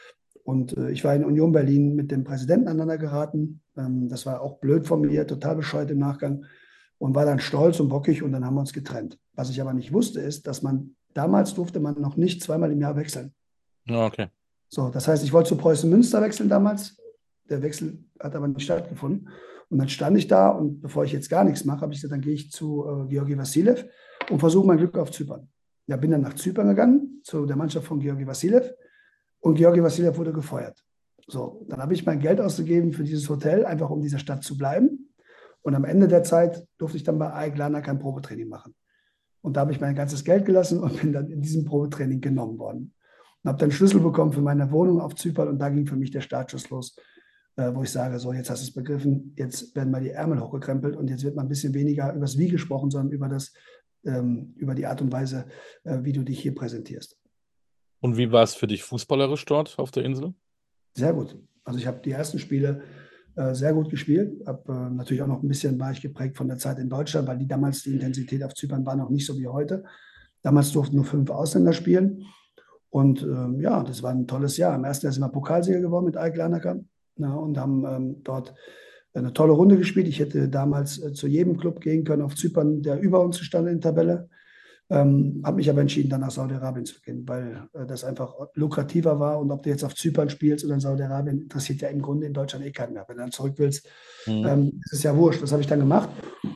Und äh, ich war in Union Berlin mit dem Präsidenten aneinander geraten. Ähm, das war auch blöd von mir, total bescheuert im Nachgang. Und war dann stolz und bockig und dann haben wir uns getrennt. Was ich aber nicht wusste, ist, dass man damals durfte man noch nicht zweimal im Jahr wechseln. Ja, okay. So, das heißt, ich wollte zu Preußen Münster wechseln damals. Der Wechsel hat aber nicht stattgefunden. Und dann stand ich da und bevor ich jetzt gar nichts mache, habe ich gesagt, dann gehe ich zu äh, Georgi Vassiljev und versuche mein Glück auf Zypern. Ja, bin dann nach Zypern gegangen, zu der Mannschaft von Georgi Vassiljev und Georgi Vassiljev wurde gefeuert. So, dann habe ich mein Geld ausgegeben für dieses Hotel, einfach um in dieser Stadt zu bleiben. Und am Ende der Zeit durfte ich dann bei AEK Larnaca kein Probetraining machen. Und da habe ich mein ganzes Geld gelassen und bin dann in diesem Probetraining genommen worden. Und habe dann Schlüssel bekommen für meine Wohnung auf Zypern und da ging für mich der Startschuss los, äh, wo ich sage, so jetzt hast du es begriffen, jetzt werden mal die Ärmel hochgekrempelt und jetzt wird mal ein bisschen weniger über das Wie gesprochen, sondern über, das, ähm, über die Art und Weise, äh, wie du dich hier präsentierst. Und wie war es für dich fußballerisch dort auf der Insel? Sehr gut. Also ich habe die ersten Spiele äh, sehr gut gespielt. Hab, äh, natürlich auch noch ein bisschen war ich geprägt von der Zeit in Deutschland, weil die damals die Intensität auf Zypern war noch nicht so wie heute. Damals durften nur fünf Ausländer spielen. Und ähm, ja, das war ein tolles Jahr. Im ersten Jahr sind wir Pokalsieger geworden mit AEK Larnaca, ja, und haben ähm, dort eine tolle Runde gespielt. Ich hätte damals äh, zu jedem Club gehen können auf Zypern, der über uns stand in der Tabelle. Ähm, habe mich aber entschieden, dann nach Saudi-Arabien zu gehen, weil äh, das einfach lukrativer war. Und ob du jetzt auf Zypern spielst oder in Saudi-Arabien, interessiert ja im Grunde in Deutschland eh keinen mehr. Wenn du dann zurück willst, Mhm. ähm, ist es ja wurscht. Das habe ich dann gemacht.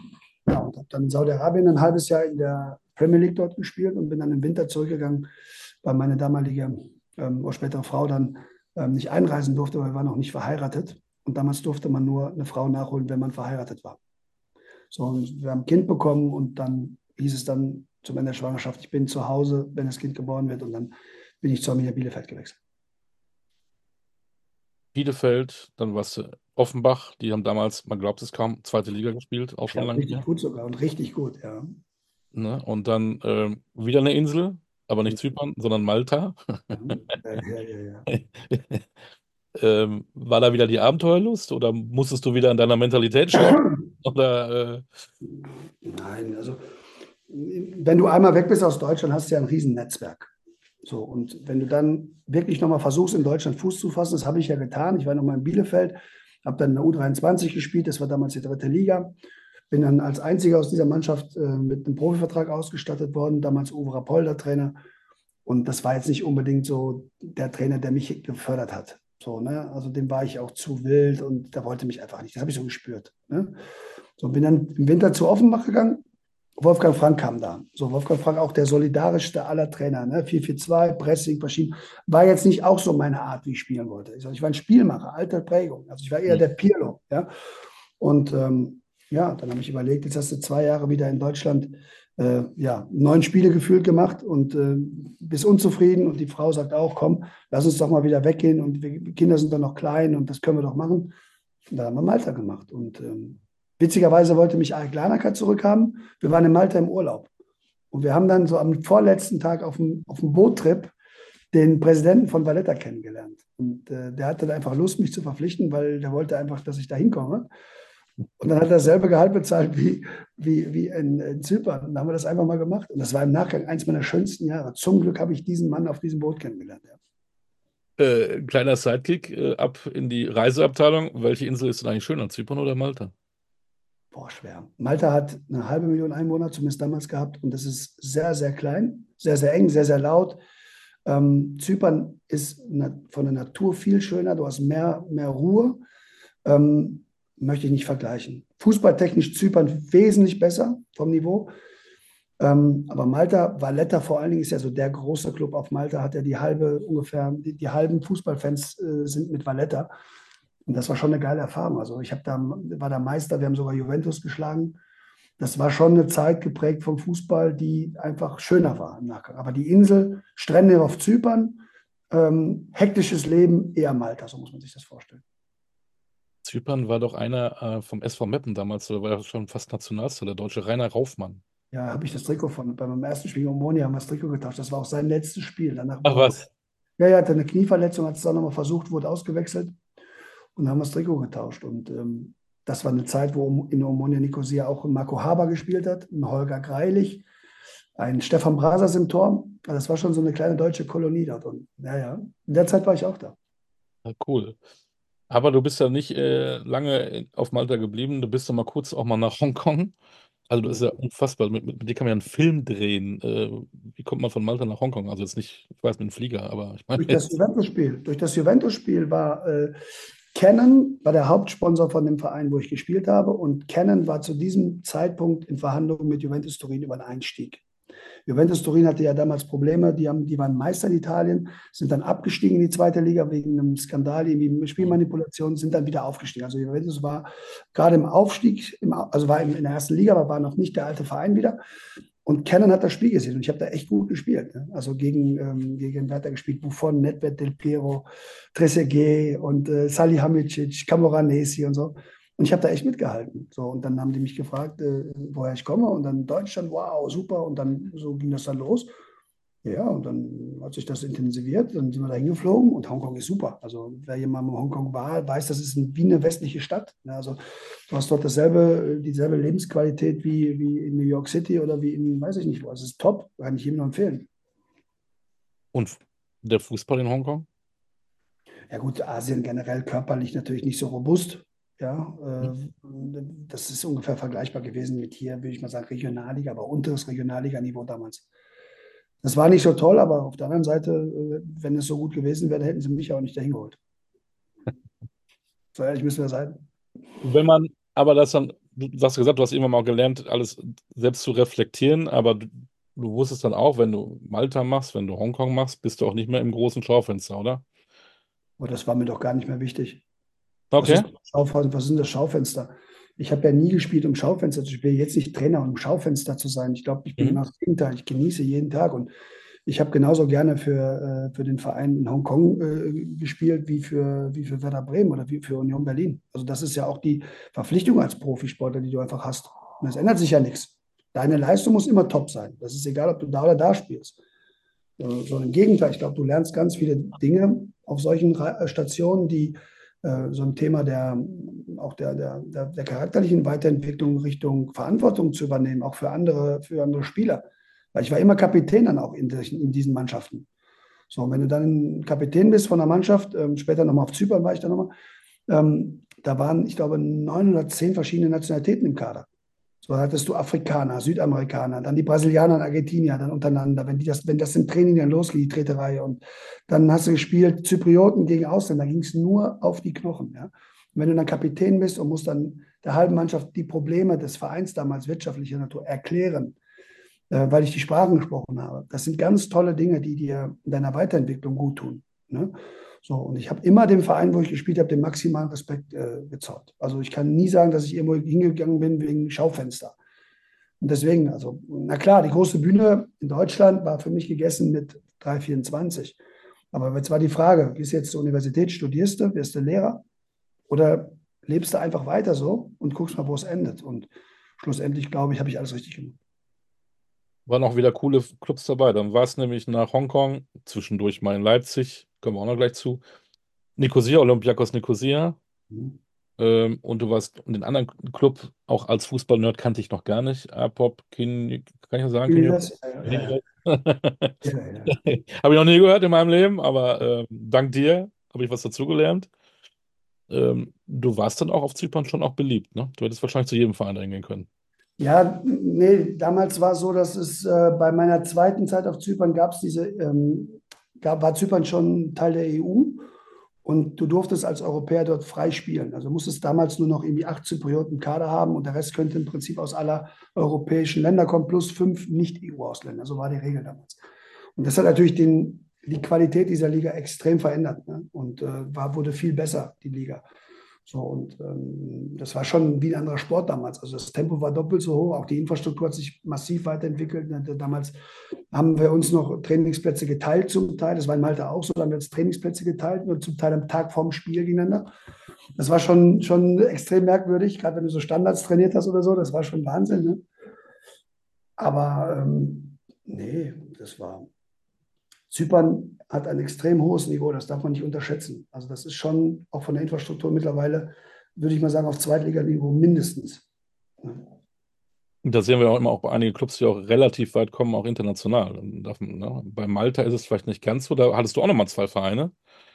Ja, und habe dann in Saudi-Arabien ein halbes Jahr in der Premier League dort gespielt und bin dann im Winter zurückgegangen, weil meine damalige ähm, oder spätere Frau dann ähm, nicht einreisen durfte, weil wir waren noch nicht verheiratet. Und damals durfte man nur eine Frau nachholen, wenn man verheiratet war. So, und wir haben ein Kind bekommen und dann hieß es dann zum Ende der Schwangerschaft, ich bin zu Hause, wenn das Kind geboren wird. Und dann bin ich zur Arminia Bielefeld gewechselt. Bielefeld, dann warst du Offenbach, die haben damals, man glaubt es kaum, zweite Liga gespielt, auch Ja, schon lange richtig her. gut sogar und richtig gut, ja. Ne? Und dann ähm, wieder eine Insel, aber nicht Zypern, sondern Malta. Ja, ja, ja, ja. Ähm, war da wieder die Abenteuerlust oder musstest du wieder an deiner Mentalität schrauben? Oder äh, Nein, also wenn du einmal weg bist aus Deutschland, hast du ja ein Riesennetzwerk. So, und wenn du dann wirklich nochmal versuchst, in Deutschland Fuß zu fassen, das habe ich ja getan. Ich war nochmal in Bielefeld, habe dann in der U dreiundzwanzig gespielt, das war damals die dritte Liga. Bin dann als einziger aus dieser Mannschaft äh, mit einem Profivertrag ausgestattet worden, damals Uwe Rapoll, der Trainer. Und das war jetzt nicht unbedingt so der Trainer, der mich gefördert hat. So, ne? Also dem war ich auch zu wild und der wollte mich einfach nicht. Das habe ich so gespürt. Ne? So, bin dann im Winter zu Offenbach gegangen. Wolfgang Frank kam da. So, Wolfgang Frank auch der solidarischste aller Trainer. Ne? vier vier zwei, Pressing, Verschieben. War jetzt nicht auch so meine Art, wie ich spielen wollte. Ich, ich war ein Spielmacher, alte Prägung. Also ich war eher Mhm. der Pirlo. Ja? Und ähm, ja, dann habe ich überlegt, jetzt hast du zwei Jahre wieder in Deutschland äh, ja, neun Spiele gefühlt gemacht und äh, bist unzufrieden. Und die Frau sagt auch, komm, lass uns doch mal wieder weggehen. Und die Kinder sind doch noch klein und das können wir doch machen. Und da haben wir Malta gemacht. Und ähm, witzigerweise wollte mich Arik Larnaca zurückhaben. Wir waren in Malta im Urlaub. Und wir haben dann so am vorletzten Tag auf dem, auf dem Boottrip den Präsidenten von Valletta kennengelernt. Und äh, der hatte dann einfach Lust, mich zu verpflichten, weil der wollte einfach, dass ich da hinkomme. Und dann hat er dasselbe Gehalt bezahlt wie, wie, wie in, in Zypern. Und dann haben wir das einfach mal gemacht. Und das war im Nachgang eins meiner schönsten Jahre. Zum Glück habe ich diesen Mann auf diesem Boot kennengelernt. Ja. Äh, kleiner Sidekick, äh, ab in die Reiseabteilung. Welche Insel ist denn eigentlich schöner, Zypern oder Malta? Boah, schwer. Malta hat eine halbe Million Einwohner, zumindest damals gehabt. Und das ist sehr, sehr klein, sehr, sehr eng, sehr, sehr laut. Ähm, Zypern ist na, von der Natur viel schöner. Du hast mehr, mehr Ruhe. Ähm, möchte ich nicht vergleichen. Fußballtechnisch Zypern wesentlich besser vom Niveau. Ähm, aber Malta, Valletta vor allen Dingen ist ja so der große Club auf Malta, hat ja die halbe, ungefähr, die, die halben Fußballfans äh, sind mit Valletta. Und das war schon eine geile Erfahrung. Also ich habe da, war da Meister, wir haben sogar Juventus geschlagen. Das war schon eine Zeit geprägt vom Fußball, die einfach schöner war im Nachgang. Aber die Insel, Strände auf Zypern, ähm, hektisches Leben, eher Malta, so muss man sich das vorstellen. Zypern war doch einer äh, vom S V Meppen damals, der war ja schon fast Nationalstar, der Deutsche Rainer Raufmann. Ja, habe ich das Trikot von. Bei meinem ersten Spiel gegen Omonia haben wir das Trikot getauscht. Das war auch sein letztes Spiel. Danach Ach wurde er, was. ja, er hatte eine Knieverletzung, hat es dann nochmal versucht, wurde ausgewechselt und dann haben wir das Trikot getauscht. Und ähm, das war eine Zeit, wo in Omonia Nicosia auch ein Marco Haber gespielt hat, ein Holger Greilich, ein Stefan Brasers im Tor. Also das war schon so eine kleine deutsche Kolonie dort. Und ja, ja, in der Zeit war ich auch da. Ja, cool. Aber du bist ja nicht äh, lange auf Malta geblieben. Du bist doch mal kurz auch mal nach Hongkong. Also das ist ja unfassbar. Mit, mit, mit dir kann man ja einen Film drehen. Äh, wie kommt man von Malta nach Hongkong? Also jetzt nicht, ich weiß, mit dem Flieger, aber ich meine Durch das jetzt. Juventus-Spiel. Durch das Juventus-Spiel war äh, Canon war der Hauptsponsor von dem Verein, wo ich gespielt habe. Und Canon war zu diesem Zeitpunkt in Verhandlungen mit Juventus Turin über einen Einstieg. Juventus Turin hatte ja damals Probleme, die, haben, die waren Meister in Italien, sind dann abgestiegen in die zweite Liga wegen einem Skandal, irgendwie Spielmanipulation, sind dann wieder aufgestiegen. Also Juventus war gerade im Aufstieg, im, also war in, in der ersten Liga, aber war noch nicht der alte Verein wieder. Und Cannon hat das Spiel gesehen und ich habe da echt gut gespielt. Ne? Also gegen, ähm, gegen wer hat er gespielt? Buffon, Nedved, Del Piero, Trezeguet und äh, Salihamidzic, Camoranesi und so. Und ich habe da echt mitgehalten. So, und dann haben die mich gefragt, äh, woher ich komme. Und dann Deutschland, wow, super. Und dann so ging das dann los. Ja, und dann hat sich das intensiviert. Dann sind wir da hingeflogen und Hongkong ist super. Also wer jemand in Hongkong war, weiß, das ist ein, wie eine westliche Stadt. Ja, also du hast dort dasselbe, dieselbe Lebensqualität wie, wie in New York City oder wie in, weiß ich nicht wo. Also es ist top, kann ich jedem nur empfehlen. Und der Fußball in Hongkong? Ja gut, Asien generell körperlich natürlich nicht so robust. Ja, Hm. äh, das ist ungefähr vergleichbar gewesen mit hier, würde ich mal sagen, Regionalliga, aber unteres Regionalliganiveau damals. Das war nicht so toll, aber auf der anderen Seite, äh, wenn es so gut gewesen wäre, hätten sie mich auch nicht dahin geholt. So ehrlich müssen wir sein. Wenn man aber das dann, du hast gesagt, du hast irgendwann mal gelernt, alles selbst zu reflektieren, aber du, du wusstest dann auch, wenn du Malta machst, wenn du Hongkong machst, bist du auch nicht mehr im großen Schaufenster, oder? Aber das war mir doch gar nicht mehr wichtig. Was Okay. ist Schaufenster? Was sind das Schaufenster? Ich habe ja nie gespielt, um Schaufenster zu spielen. Jetzt nicht Trainer, um Schaufenster zu sein. Ich glaube, ich bin Mhm. genau das Gegenteil. Ich genieße jeden Tag und ich habe genauso gerne für, äh, für den Verein in Hongkong äh, gespielt wie für, wie für Werder Bremen oder wie für Union Berlin. Also das ist ja auch die Verpflichtung als Profisportler, die du einfach hast. Und es ändert sich ja nichts. Deine Leistung muss immer top sein. Das ist egal, ob du da oder da spielst. Äh, So im Gegenteil, ich glaube, du lernst ganz viele Dinge auf solchen Ra- äh, Stationen, die äh, so ein Thema der auch der, der, der, der charakterlichen Weiterentwicklung Richtung Verantwortung zu übernehmen, auch für andere, für andere Spieler. Weil ich war immer Kapitän dann auch in, diesen- in diesen Mannschaften. So, und wenn du dann Kapitän bist von der Mannschaft, ähm, später nochmal auf Zypern war ich dann nochmal, ähm, da waren, ich glaube, neun oder zehn verschiedene Nationalitäten im Kader. So hattest du Afrikaner, Südamerikaner, dann die Brasilianer und Argentinier dann untereinander, wenn, die das, wenn das im Training dann losgeht, die Treterei. Und dann hast du gespielt Zyprioten gegen Ausländer, da ging es nur auf die Knochen. Ja? Und wenn du dann Kapitän bist und musst dann der halben Mannschaft die Probleme des Vereins damals wirtschaftlicher Natur erklären, äh, weil ich die Sprachen gesprochen habe. Das sind ganz tolle Dinge, die dir in deiner Weiterentwicklung gut tun. Ne? So, und ich habe immer dem Verein, wo ich gespielt habe, den maximalen Respekt äh, gezollt. Also ich kann nie sagen, dass ich irgendwo hingegangen bin wegen Schaufenster. Und deswegen, also, na klar, die große Bühne in Deutschland war für mich gegessen mit drei vierundzwanzig. Aber jetzt war die Frage, gehst du jetzt zur Universität, studierst du, wirst du Lehrer oder lebst du einfach weiter so und guckst mal, wo es endet. Und schlussendlich, glaube ich, habe ich alles richtig gemacht. Waren auch wieder coole Clubs dabei. Dann war es nämlich nach Hongkong, zwischendurch mal in Leipzig, kommen wir auch noch gleich zu. Nicosia, Olympiakos Nicosia. Mhm. Ähm, und du warst, und den anderen Club, auch als Fußball-Nerd, kannte ich noch gar nicht. Apop, Kin, kann ich das sagen? Wie Kin das? Ja, ja, ja. Ja, ja. Habe ich noch nie gehört in meinem Leben, aber ähm, dank dir habe ich was dazugelernt. Ähm, du warst dann auch auf Zypern schon auch beliebt, ne? Du hättest wahrscheinlich zu jedem Verein reingehen können. Ja, nee, damals war es so, dass es äh, bei meiner zweiten Zeit auf Zypern gab es diese, ähm, gab, war Zypern schon Teil der E U und du durftest als Europäer dort frei spielen. Also musstest damals nur noch irgendwie acht Zyprioten im Kader haben und der Rest könnte im Prinzip aus aller europäischen Länder kommen, plus fünf Nicht-E U-Ausländer. So war die Regel damals. Und das hat natürlich den, die Qualität dieser Liga extrem verändert, ne? Und äh, war, wurde viel besser, die Liga. So, und ähm, das war schon wie ein anderer Sport damals. Also das Tempo war doppelt so hoch, auch die Infrastruktur hat sich massiv weiterentwickelt. Damals haben wir uns noch Trainingsplätze geteilt zum Teil. Das war in Malta auch so, da haben wir uns Trainingsplätze geteilt und zum Teil am Tag vorm Spiel gegeneinander. Das war schon, schon extrem merkwürdig, gerade wenn du so Standards trainiert hast oder so, das war schon Wahnsinn. Ne? Aber ähm, nee, das war. Zypern hat ein extrem hohes Niveau, das darf man nicht unterschätzen. Also das ist schon auch von der Infrastruktur mittlerweile, würde ich mal sagen, auf Zweitliganiveau mindestens. Ja. Und da sehen wir auch immer auch bei einigen Clubs, die auch relativ weit kommen, auch international. Dann darf man, ne? Bei Malta ist es vielleicht nicht ganz so. Da hattest du auch nochmal zwei Vereine.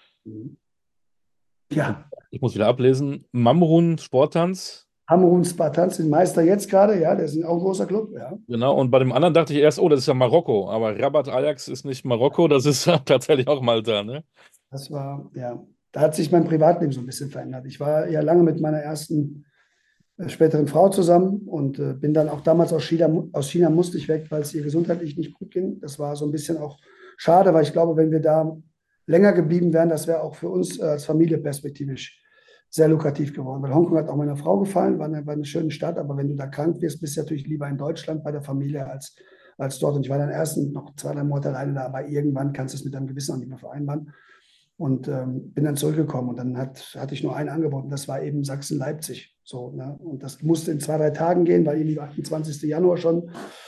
Und Ja, ich muss wieder ablesen. Mamrun Sporttanz. Hamrun Spartans sind Meister jetzt gerade, ja, der ist auch ein großer Club, ja. Genau. Und bei dem anderen dachte ich erst, oh, das ist ja Marokko. Aber Rabat Ajax ist nicht Marokko, das ist tatsächlich auch Malta, ne? Das war, ja, da hat sich mein Privatleben so ein bisschen verändert. Ich war ja lange mit meiner ersten äh, späteren Frau zusammen und äh, bin dann auch damals aus China, aus China musste ich weg, weil es ihr gesundheitlich nicht gut ging. Das war so ein bisschen auch schade, weil ich glaube, wenn wir da länger geblieben wären, das wäre auch für uns äh, als Familie perspektivisch sehr lukrativ geworden. Weil Hongkong hat auch meiner Frau gefallen, war eine, war eine schöne Stadt, aber wenn du da krank wirst, bist du natürlich lieber in Deutschland bei der Familie als, als dort. Und ich war dann erst noch zwei, drei Monate alleine da, aber irgendwann kannst du es mit deinem Gewissen auch nicht mehr vereinbaren. Und ähm, bin dann zurückgekommen und dann hat, hatte ich nur ein Angebot und das war eben Sachsen-Leipzig. So, ne? Und das musste in zwei, drei Tagen gehen, weil irgendwie achtundzwanzigsten Januar schon.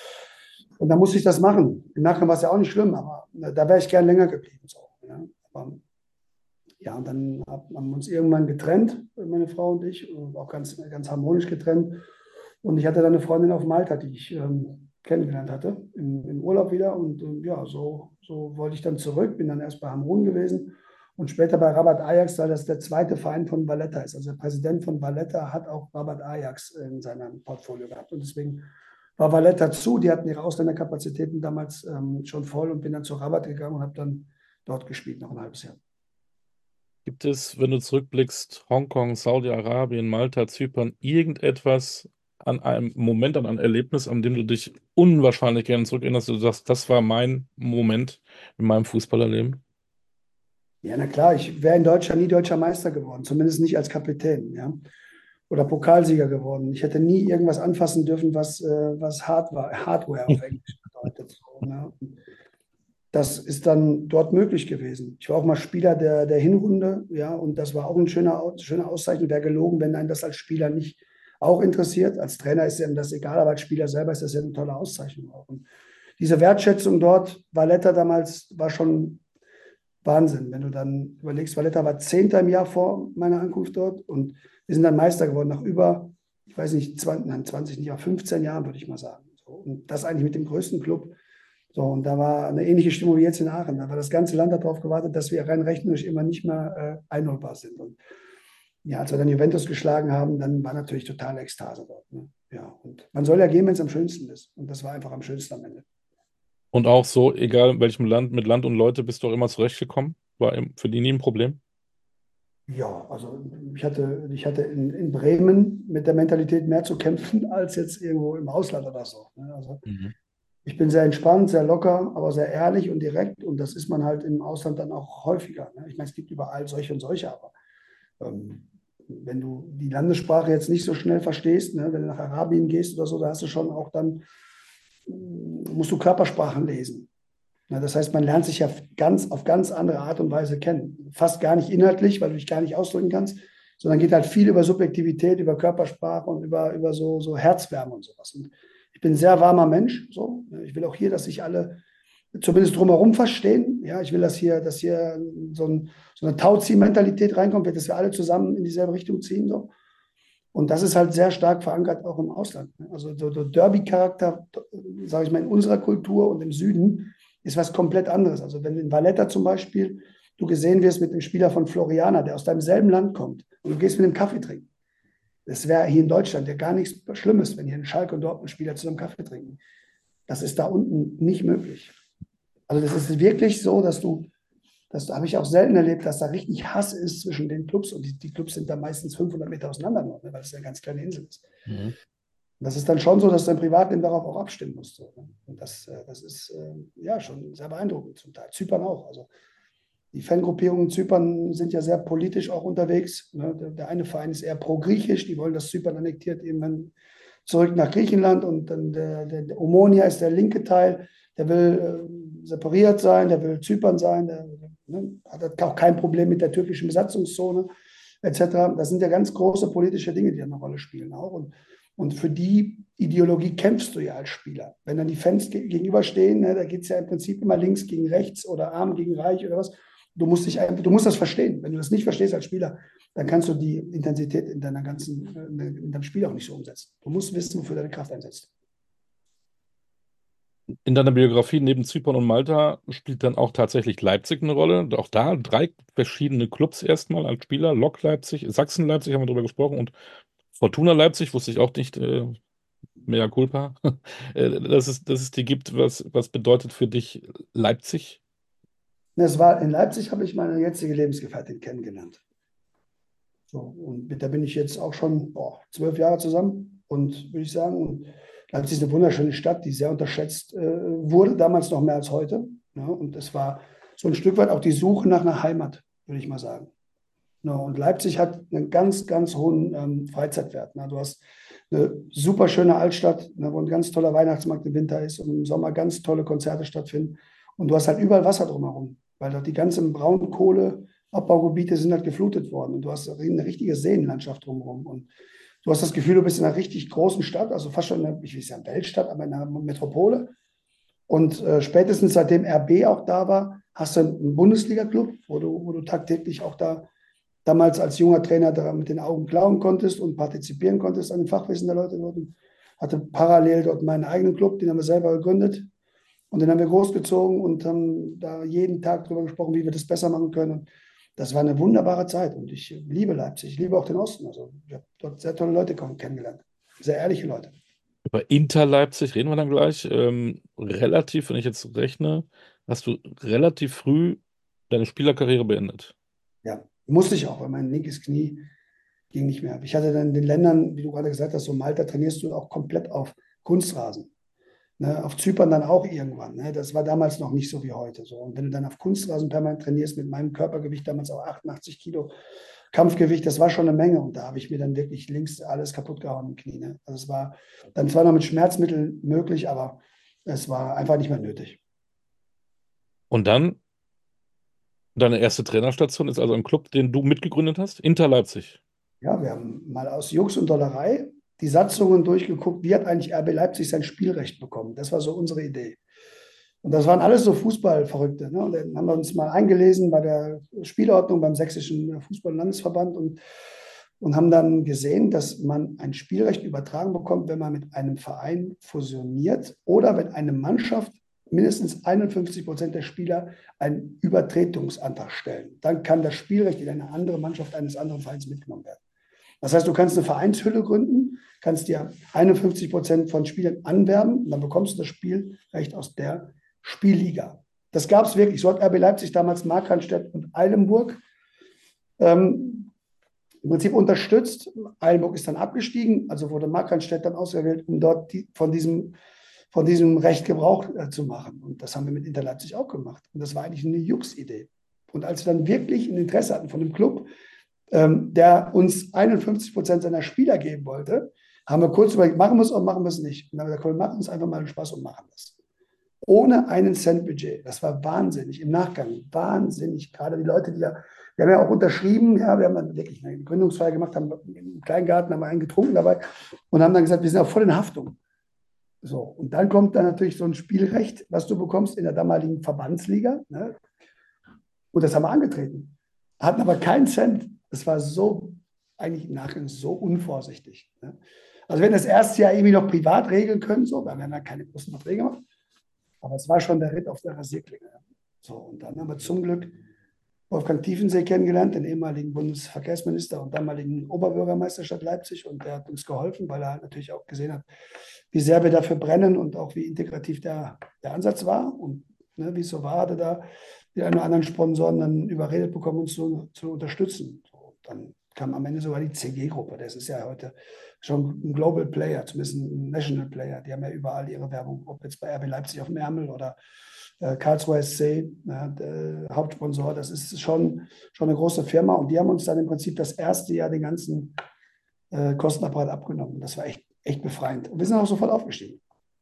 Und dann musste ich das machen. Im Nachhinein war es ja auch nicht schlimm, aber ne, da wäre ich gern länger geblieben. So, ja? Aber, ja, und dann haben wir uns irgendwann getrennt, meine Frau und ich, und auch ganz, ganz harmonisch getrennt. Und ich hatte dann eine Freundin auf Malta, die ich ähm, kennengelernt hatte, im, im Urlaub wieder. Und ähm, ja, so, so wollte ich dann zurück, bin dann erst bei Hamrun gewesen und später bei Rabat Ajax, weil das der zweite Verein von Valletta ist. Also der Präsident von Valletta hat auch Rabat Ajax in seinem Portfolio gehabt. Und deswegen war Valletta zu, die hatten ihre Ausländerkapazitäten damals ähm, schon voll und bin dann zu Rabat gegangen und habe dann dort gespielt, noch ein halbes Jahr. Gibt es, wenn du zurückblickst, Hongkong, Saudi-Arabien, Malta, Zypern, irgendetwas an einem Moment, an einem Erlebnis, an dem du dich unwahrscheinlich gerne zurückerinnerst, du sagst, das war mein Moment in meinem Fußballerleben? Ja, na klar, ich wäre in Deutschland nie deutscher Meister geworden, zumindest nicht als Kapitän, ja. Oder Pokalsieger geworden. Ich hätte nie irgendwas anfassen dürfen, was, äh, was Hardware, Hardware auf Englisch bedeutet. So, ne? Das ist dann dort möglich gewesen. Ich war auch mal Spieler der, der Hinrunde, ja, und das war auch eine schöne, schöne Auszeichnung. Wäre gelogen, wenn einen das als Spieler nicht auch interessiert. Als Trainer ist einem das egal, aber als Spieler selber ist das ja eine tolle Auszeichnung auch. Und diese Wertschätzung dort, Valletta damals war schon Wahnsinn, wenn du dann überlegst, Valletta war Zehnter im Jahr vor meiner Ankunft dort und wir sind dann Meister geworden nach über, ich weiß nicht, zwanzig, nein, zwanzig nicht, aber fünfzehn Jahren, würde ich mal sagen. So, und das eigentlich mit dem größten Club. So, und da war eine ähnliche Stimmung wie jetzt in Aachen. Da war das ganze Land darauf gewartet, dass wir rein rechnerisch immer nicht mehr äh, einholbar sind. Und ja, als wir dann Juventus geschlagen haben, dann war natürlich totale Ekstase dort. Ne? Ja, und man soll ja gehen, wenn es am schönsten ist. Und das war einfach am schönsten am Ende. Und auch so, egal in welchem Land, mit Land und Leute bist du auch immer zurechtgekommen? War im- für die nie ein Problem? Ja, also ich hatte, ich hatte in, in Bremen mit der Mentalität mehr zu kämpfen als jetzt irgendwo im Ausland oder so. Ne? Also Mhm. ich bin sehr entspannt, sehr locker, aber sehr ehrlich und direkt und das ist man halt im Ausland dann auch häufiger. Ne? Ich meine, es gibt überall solche und solche, aber ähm, wenn du die Landessprache jetzt nicht so schnell verstehst, ne, wenn du nach Arabien gehst oder so, da hast du schon auch dann, mm, musst du Körpersprachen lesen. Ja, das heißt, man lernt sich ja ganz, auf ganz andere Art und Weise kennen. Fast gar nicht inhaltlich, weil du dich gar nicht ausdrücken kannst, sondern geht halt viel über Subjektivität, über Körpersprache und über, über so, so Herzwärme und sowas. Und ich bin ein sehr warmer Mensch. So. Ich will auch hier, dass sich alle zumindest drumherum verstehen. Ja, ich will, dass hier, dass hier so, ein, so eine Tauzieh-Mentalität reinkommt, dass wir alle zusammen in dieselbe Richtung ziehen. So. Und das ist halt sehr stark verankert auch im Ausland. Also so, so Derby-Charakter, sage ich mal, in unserer Kultur und im Süden ist was komplett anderes. Also wenn in Valletta zum Beispiel du gesehen wirst mit einem Spieler von Floriana, der aus deinem selben Land kommt und du gehst mit einem Kaffee trinken. Das wäre hier in Deutschland ja gar nichts Schlimmes, wenn hier ein Schalke und Dortmund-Spieler zu einem Kaffee trinken. Das ist da unten nicht möglich. Also das ist wirklich so, dass du, das habe ich auch selten erlebt, dass da richtig Hass ist zwischen den Clubs und die, die Clubs sind da meistens fünfhundert Meter auseinander noch, ne, weil es eine ganz kleine Insel ist. Mhm. Und das ist dann schon so, dass dein Privatleben darauf auch abstimmen muss. So, ne? Und das, äh, das ist äh, ja schon sehr beeindruckend zum Teil. Zypern auch. Also die Fangruppierungen in Zypern sind ja sehr politisch auch unterwegs. Ne? Der, der eine Verein ist eher pro-griechisch, die wollen, dass Zypern annektiert irgendwann zurück nach Griechenland und dann der, der, der Omonia ist der linke Teil, der will äh, separiert sein, der will Zypern sein, der ne, hat auch kein Problem mit der türkischen Besatzungszone et cetera. Das sind ja ganz große politische Dinge, die eine Rolle spielen auch. Und, und für die Ideologie kämpfst du ja als Spieler. Wenn dann die Fans gegenüberstehen, ne, da geht es ja im Prinzip immer links gegen rechts oder arm gegen reich oder was. Du musst, dich, du musst das verstehen. Wenn du das nicht verstehst als Spieler, dann kannst du die Intensität in deiner ganzen, in deinem Spiel auch nicht so umsetzen. Du musst wissen, wofür deine Kraft einsetzt. In deiner Biografie neben Zypern und Malta spielt dann auch tatsächlich Leipzig eine Rolle. Auch da drei verschiedene Clubs erstmal als Spieler. Lok Leipzig, Sachsen Leipzig haben wir darüber gesprochen und Fortuna Leipzig wusste ich auch nicht. Äh, mea culpa. Äh, dass es, dass es die gibt. Was, was bedeutet für dich Leipzig? Es war, in Leipzig habe ich meine jetzige Lebensgefährtin kennengelernt. So, und mit der bin ich jetzt auch schon boah, zwölf Jahre zusammen. Und würde ich sagen, und Leipzig ist eine wunderschöne Stadt, die sehr unterschätzt äh, wurde, damals noch mehr als heute. Ja, und es war so ein Stück weit auch die Suche nach einer Heimat, würde ich mal sagen. Ja, und Leipzig hat einen ganz, ganz hohen ähm, Freizeitwert. Ne? Du hast eine super schöne Altstadt, ne, wo ein ganz toller Weihnachtsmarkt im Winter ist und im Sommer ganz tolle Konzerte stattfinden. Und du hast halt überall Wasser drumherum, weil dort die ganzen Braunkohleabbaugebiete sind halt geflutet worden. Und du hast eine richtige Seenlandschaft drumherum. Und du hast das Gefühl, du bist in einer richtig großen Stadt, also fast schon, in einer, ich will nicht sagen Weltstadt, aber in einer Metropole. Und äh, spätestens seitdem R B auch da war, hast du einen Bundesliga-Club, wo du, wo du tagtäglich auch da damals als junger Trainer da mit den Augen klauen konntest und partizipieren konntest an dem Fachwissen der Leute dort. Und hatte parallel dort meinen eigenen Club, den haben wir selber gegründet. Und den haben wir großgezogen und haben da jeden Tag darüber gesprochen, wie wir das besser machen können. Und das war eine wunderbare Zeit. Und ich liebe Leipzig, ich liebe auch den Osten. Also ich habe dort sehr tolle Leute kennengelernt. Sehr ehrliche Leute. Über Inter Leipzig reden wir dann gleich. Ähm, relativ, wenn ich jetzt rechne, hast du relativ früh deine Spielerkarriere beendet. Ja, musste ich auch, weil mein linkes Knie ging nicht mehr. Ich hatte dann in den Ländern, wie du gerade gesagt hast, so Malta trainierst du auch komplett auf Kunstrasen. Ne, auf Zypern dann auch irgendwann. Ne? Das war damals noch nicht so wie heute. So. Und wenn du dann auf Kunstrasen permanent trainierst, mit meinem Körpergewicht damals auch achtundachtzig Kilo Kampfgewicht, das war schon eine Menge. Und da habe ich mir dann wirklich links alles kaputt gehauen im Knie. Ne? Also es war dann zwar noch mit Schmerzmitteln möglich, aber es war einfach nicht mehr nötig. Und dann, deine erste Trainerstation ist also ein Club, den du mitgegründet hast, Inter Leipzig. Ja, wir haben mal aus Jux und Dollerei die Satzungen durchgeguckt, wie hat eigentlich R B Leipzig sein Spielrecht bekommen. Das war so unsere Idee. Und das waren alles so Fußballverrückte. Ne? Und dann haben wir uns mal eingelesen bei der Spielordnung beim Sächsischen Fußball-Landesverband und, und haben dann gesehen, dass man ein Spielrecht übertragen bekommt, wenn man mit einem Verein fusioniert oder wenn eine Mannschaft mindestens einundfünfzig Prozent der Spieler einen Übertretungsantrag stellen. Dann kann das Spielrecht in eine andere Mannschaft eines anderen Vereins mitgenommen werden. Das heißt, du kannst eine Vereinshülle gründen, kannst dir einundfünfzig Prozent von Spielern anwerben und dann bekommst du das Spielrecht aus der Spielliga. Das gab es wirklich. So hat R B Leipzig damals Markranstädt und Eilenburg ähm, im Prinzip unterstützt. Eilenburg ist dann abgestiegen, also wurde Markranstädt dann ausgewählt, um dort die, von, diesem, von diesem Recht Gebrauch äh, zu machen. Und das haben wir mit Inter Leipzig auch gemacht. Und das war eigentlich eine Jux-Idee. Und als wir dann wirklich ein Interesse hatten von dem Club, ähm, der uns einundfünfzig Prozent seiner Spieler geben wollte, haben wir kurz überlegt, machen wir es oder machen wir es nicht. Und dann haben wir gesagt, wir machen uns einfach mal den Spaß und machen das. Ohne einen Cent Budget. Das war wahnsinnig. Im Nachgang wahnsinnig. Gerade die Leute, die da, wir haben ja auch unterschrieben, ja, wir haben dann wirklich eine Gründungsfeier gemacht, haben im Kleingarten haben wir einen getrunken dabei und haben dann gesagt, wir sind auch voll in Haftung. So, und dann kommt dann natürlich so ein Spielrecht, was du bekommst in der damaligen Verbandsliga. Ne? Und das haben wir angetreten. Hatten aber keinen Cent. Das war so, eigentlich im Nachgang so unvorsichtig. Ne? Also wir hätten das erste Jahr irgendwie noch privat regeln können, so, weil wir haben ja keine großen Verträge gemacht. Aber es war schon der Ritt auf der Rasierklinge. So, und dann haben wir zum Glück Wolfgang Tiefensee kennengelernt, den ehemaligen Bundesverkehrsminister und damaligen Oberbürgermeister der Stadt Leipzig. Und der hat uns geholfen, weil er halt natürlich auch gesehen hat, wie sehr wir dafür brennen und auch wie integrativ der, der Ansatz war. Und ne, wie es so war, hatte da die einen oder anderen Sponsoren dann überredet bekommen, uns zu, zu unterstützen. So, dann kam am Ende sogar die C G-Gruppe. Das ist ja heute schon ein Global Player, zumindest ein National Player. Die haben ja überall ihre Werbung, ob jetzt bei R B Leipzig auf dem Ärmel oder äh, Karlsruhe S C, ja, der Hauptsponsor. Das ist schon, schon eine große Firma. Und die haben uns dann im Prinzip das erste Jahr den ganzen äh, Kostenapparat abgenommen. Das war echt, echt befreiend. Und wir sind auch sofort aufgestiegen.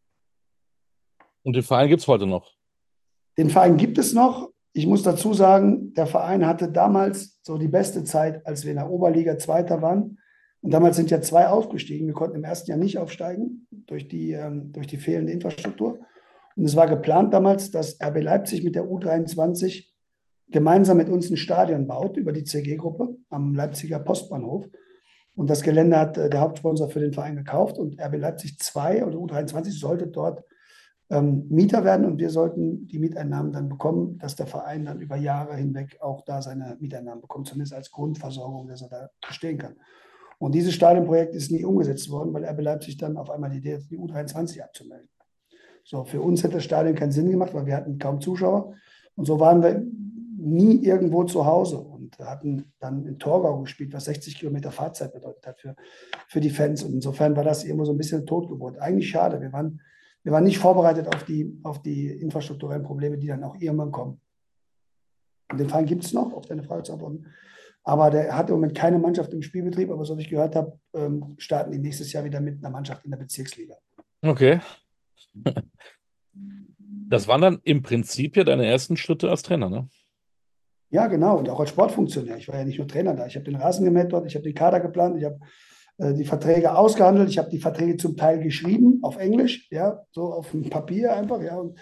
Und den Verein gibt es heute noch. Den Verein gibt es noch. Ich muss dazu sagen, der Verein hatte damals so die beste Zeit, als wir in der Oberliga Zweiter waren. Und damals sind ja zwei aufgestiegen. Wir konnten im ersten Jahr nicht aufsteigen durch die, ähm, durch die fehlende Infrastruktur. Und es war geplant damals, dass R B Leipzig mit der U dreiundzwanzig gemeinsam mit uns ein Stadion baut über die C G-Gruppe am Leipziger Postbahnhof. Und das Gelände hat äh, der Hauptsponsor für den Verein gekauft. Und R B Leipzig zwei oder U dreiundzwanzig sollte dort ähm, Mieter werden. Und wir sollten die Mieteinnahmen dann bekommen, dass der Verein dann über Jahre hinweg auch da seine Mieteinnahmen bekommt, zumindest als Grundversorgung, dass er da bestehen kann. Und dieses Stadionprojekt ist nie umgesetzt worden, weil R B Leipzig dann auf einmal die Idee hatte, die U dreiundzwanzig abzumelden. So, für uns hätte das Stadion keinen Sinn gemacht, weil wir hatten kaum Zuschauer. Und so waren wir nie irgendwo zu Hause und hatten dann in Torgau gespielt, was sechzig Kilometer Fahrzeit bedeutet hat für, für die Fans. Und insofern war das irgendwo so ein bisschen eine Totgeburt. Eigentlich schade. Wir waren, wir waren nicht vorbereitet auf die, auf die infrastrukturellen Probleme, die dann auch irgendwann kommen. Und den Verein gibt es noch, auf deine Frage zu antworten. Aber der hat im Moment keine Mannschaft im Spielbetrieb. Aber so wie ich gehört habe, starten die nächstes Jahr wieder mit einer Mannschaft in der Bezirksliga. Okay. Das waren dann im Prinzip ja deine ersten Schritte als Trainer, ne? Ja, genau. Und auch als Sportfunktionär. Ich war ja nicht nur Trainer da. Ich habe den Rasen gemäht dort, ich habe den Kader geplant, ich habe äh, die Verträge ausgehandelt, ich habe die Verträge zum Teil geschrieben auf Englisch, ja, so auf dem Papier einfach, ja. Und,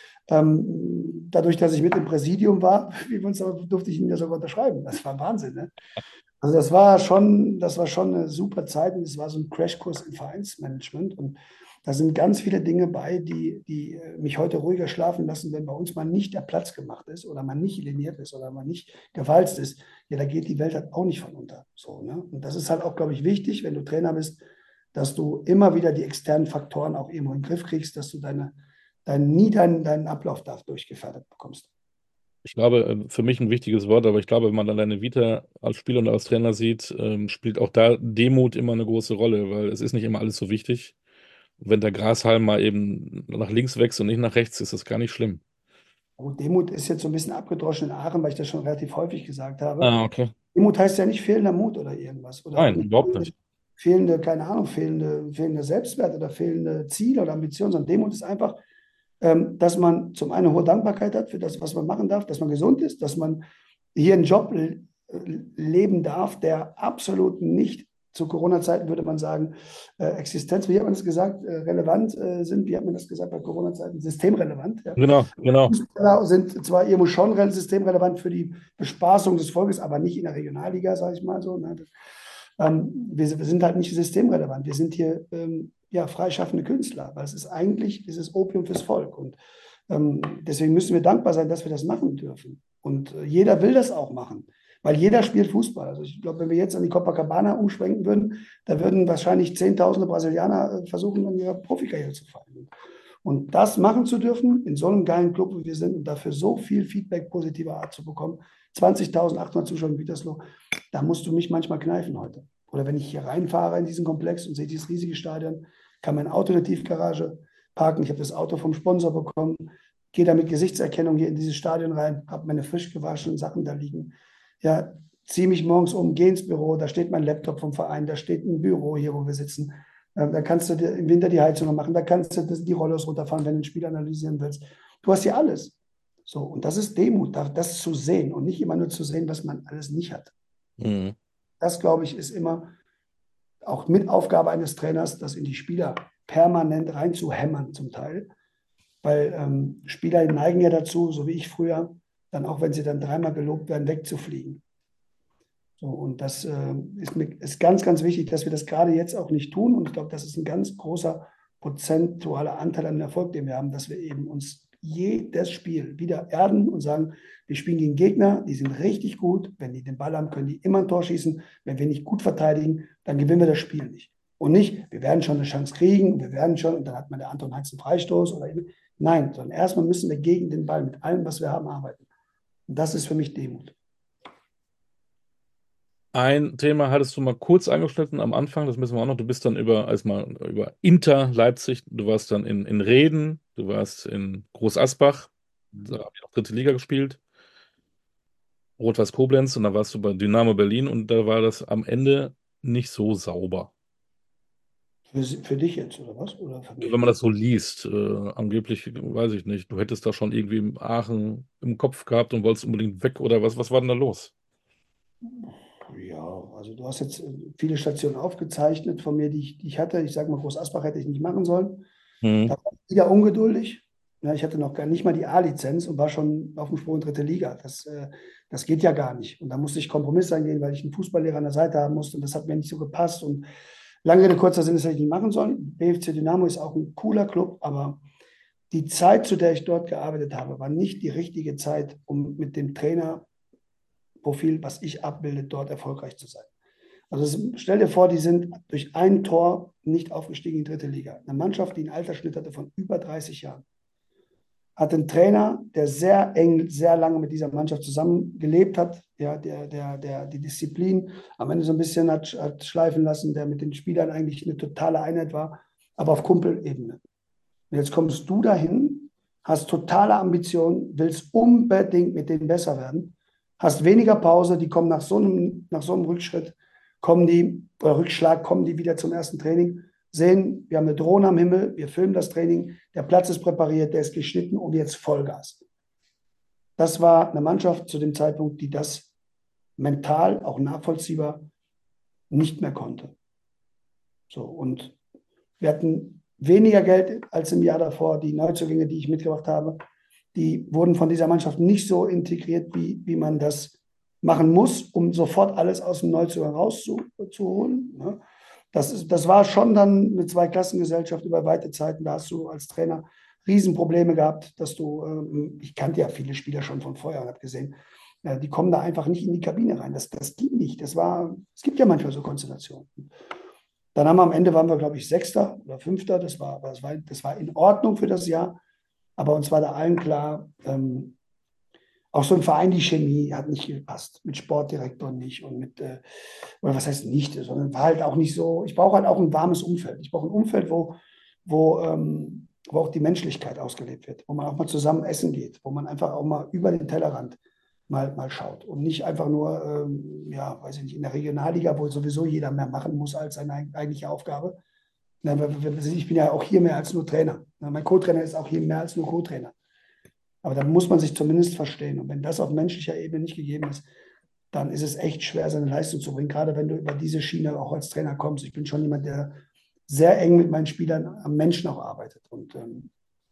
ähm, dadurch, dass ich mit im Präsidium war, wie wir uns, durfte ich ihn ja sogar unterschreiben. Das war Wahnsinn, ne? Also das war schon, das war schon eine super Zeit und es war so ein Crashkurs im Vereinsmanagement und da sind ganz viele Dinge bei, die, die mich heute ruhiger schlafen lassen, wenn bei uns mal nicht der Platz gemacht ist oder man nicht liniert ist oder man nicht gewalzt ist. Ja, da geht die Welt halt auch nicht von unter. So, ne? Und das ist halt auch, glaube ich, wichtig, wenn du Trainer bist, dass du immer wieder die externen Faktoren auch irgendwo in den Griff kriegst, dass du deine, dein, nie deinen, deinen Ablauf da durchgefährdet bekommst. Ich glaube, für mich ein wichtiges Wort, aber ich glaube, wenn man dann deine Vita als Spieler und als Trainer sieht, ähm, spielt auch da Demut immer eine große Rolle, weil es ist nicht immer alles so wichtig. Wenn der Grashalm mal eben nach links wächst und nicht nach rechts, ist das gar nicht schlimm. Gut, Demut ist jetzt so ein bisschen abgedroschen in Aachen, weil ich das schon relativ häufig gesagt habe. Ah, okay. Demut heißt ja nicht fehlender Mut oder irgendwas. Oder auch Nein, nicht überhaupt nicht. fehlende, keine Ahnung, fehlende, fehlende Selbstwert oder fehlende Ziele oder Ambitionen, sondern Demut ist einfach, ähm, dass man zum einen hohe Dankbarkeit hat für das, was man machen darf, dass man gesund ist, dass man hier einen Job äh, leben darf, der absolut nicht zu Corona-Zeiten, würde man sagen, äh, Existenz, wie hat man das gesagt, äh, relevant äh, sind, wie hat man das gesagt bei Corona-Zeiten, systemrelevant. Ja. Genau, genau. Fußballer sind zwar irgendwo schon systemrelevant für die Bespaßung des Volkes, aber nicht in der Regionalliga, sage ich mal so. Ne? Ähm, wir, wir sind halt nicht systemrelevant. Wir sind hier ähm, ja, freischaffende Künstler, weil es ist eigentlich es ist Opium fürs Volk. Und ähm, deswegen müssen wir dankbar sein, dass wir das machen dürfen. Und äh, jeder will das auch machen, weil jeder spielt Fußball. Also ich glaube, wenn wir jetzt an die Copacabana umschwenken würden, da würden wahrscheinlich Zehntausende Brasilianer äh, versuchen, an ihrer Profikarriere zu fallen. Und das machen zu dürfen in so einem geilen Club, wie wir sind, und dafür so viel Feedback positiver Art zu bekommen, zwanzigtausendachthundert Zuschauer in Gütersloh, da musst du mich manchmal kneifen heute. Oder wenn ich hier reinfahre in diesen Komplex und sehe dieses riesige Stadion, kann mein Auto in der Tiefgarage parken. Ich habe das Auto vom Sponsor bekommen, gehe da mit Gesichtserkennung hier in dieses Stadion rein, habe meine frisch gewaschenen Sachen da liegen. Ja, ziehe mich morgens um, gehe ins Büro, da steht mein Laptop vom Verein, da steht ein Büro hier, wo wir sitzen. Da kannst du im Winter die Heizung machen, da kannst du die Rollos runterfahren, wenn du ein Spiel analysieren willst. Du hast hier alles. So, und das ist Demut, das zu sehen und nicht immer nur zu sehen, was man alles nicht hat. Mhm. Das, glaube ich, ist immer auch mit Aufgabe eines Trainers, das in die Spieler permanent reinzuhämmern zum Teil. Weil ähm, Spieler neigen ja dazu, so wie ich früher, dann auch wenn sie dann dreimal gelobt werden, wegzufliegen. So, und das äh, ist, mir, ist ganz, ganz wichtig, dass wir das gerade jetzt auch nicht tun. Und ich glaube, das ist ein ganz großer prozentualer Anteil an Erfolg, den wir haben, dass wir eben uns jedes Spiel wieder erden und sagen, wir spielen gegen Gegner, die sind richtig gut. Wenn die den Ball haben, können die immer ein Tor schießen. Wenn wir nicht gut verteidigen, dann gewinnen wir das Spiel nicht. Und nicht, wir werden schon eine Chance kriegen, wir werden schon, und dann hat man der Anton Heinz einen Freistoß. Oder nein, sondern erstmal müssen wir gegen den Ball mit allem, was wir haben, arbeiten. Und das ist für mich Demut. Ein Thema hattest du mal kurz angeschnitten am Anfang, das müssen wir auch noch. Du bist dann über, als mal über Inter Leipzig, du warst dann in, in Reden, du warst in Groß Asbach, da habe ich auch dritte Liga gespielt, Rot-Weiß Koblenz und dann warst du bei Dynamo Berlin und da war das am Ende nicht so sauber. Für, für dich jetzt, oder was? Oder für Wenn mich? man das so liest, äh, angeblich, weiß ich nicht, du hättest da schon irgendwie in Aachen im Kopf gehabt und wolltest unbedingt weg oder was, was war denn da los? Ja, also du hast jetzt viele Stationen aufgezeichnet von mir, die ich, die ich hatte. Ich sage mal, Groß Asbach hätte ich nicht machen sollen. Da Hm. war ich wieder ungeduldig. Ja, ich hatte noch gar nicht mal die A-Lizenz und war schon auf dem Sprung in dritte Liga. Das, äh, das geht ja gar nicht. Und da musste ich Kompromiss eingehen, weil ich einen Fußballlehrer an der Seite haben musste und das hat mir nicht so gepasst. Und lange Rede, kurzer Sinn, das hätte ich nicht machen sollen. B F C Dynamo ist auch ein cooler Club, aber die Zeit, zu der ich dort gearbeitet habe, war nicht die richtige Zeit, um mit dem Trainerprofil, was ich abbilde, dort erfolgreich zu sein. Also stell dir vor, die sind durch ein Tor nicht aufgestiegen in die dritte Liga. Eine Mannschaft, die einen Altersschnitt hatte von über dreißig Jahren. Hat einen Trainer, der sehr eng, sehr lange mit dieser Mannschaft zusammengelebt hat, ja, der, der, der die Disziplin am Ende so ein bisschen hat, hat schleifen lassen, der mit den Spielern eigentlich eine totale Einheit war, aber auf Kumpelebene. Und jetzt kommst du dahin, hast totale Ambitionen, willst unbedingt mit denen besser werden, hast weniger Pause, die kommen nach so einem, nach so einem Rückschritt, kommen die, oder Rückschlag, kommen die wieder zum ersten Training, sehen, wir haben eine Drohne am Himmel, wir filmen das Training, der Platz ist präpariert, der ist geschnitten und jetzt Vollgas. Das war eine Mannschaft zu dem Zeitpunkt, die das mental, auch nachvollziehbar, nicht mehr konnte. So, und wir hatten weniger Geld als im Jahr davor. Die Neuzugänge, die ich mitgebracht habe, die wurden von dieser Mannschaft nicht so integriert, wie, wie man das machen muss, um sofort alles aus dem Neuzugang rauszuholen. Ne? Das, ist, das war schon dann eine Zweiklassengesellschaft über weite Zeiten. Da hast du als Trainer Riesenprobleme gehabt, dass du, ähm, ich kannte ja viele Spieler schon von vorher und habe gesehen, äh, die kommen da einfach nicht in die Kabine rein. Das, das ging nicht. Das war, es gibt ja manchmal so Konstellationen. Dann haben wir am Ende, waren wir, glaube ich, Sechster oder Fünfter. Das war, das war, das war in Ordnung für das Jahr. Aber uns war da allen klar, ähm, auch so ein Verein, die Chemie hat nicht gepasst. Mit Sportdirektor nicht und mit, äh, oder was heißt nicht, sondern war halt auch nicht so. Ich brauche halt auch ein warmes Umfeld. Ich brauche ein Umfeld, wo, wo, ähm, wo auch die Menschlichkeit ausgelebt wird, wo man auch mal zusammen essen geht, wo man einfach auch mal über den Tellerrand mal, mal schaut und nicht einfach nur, ähm, ja, weiß ich nicht, in der Regionalliga, wo sowieso jeder mehr machen muss als seine eigentliche Aufgabe. Ich bin ja auch hier mehr als nur Trainer. Mein Co-Trainer ist auch hier mehr als nur Co-Trainer. Aber dann muss man sich zumindest verstehen. Und wenn das auf menschlicher Ebene nicht gegeben ist, dann ist es echt schwer, seine Leistung zu bringen, gerade wenn du über diese Schiene auch als Trainer kommst. Ich bin schon jemand, der sehr eng mit meinen Spielern am Menschen auch arbeitet. Und ähm,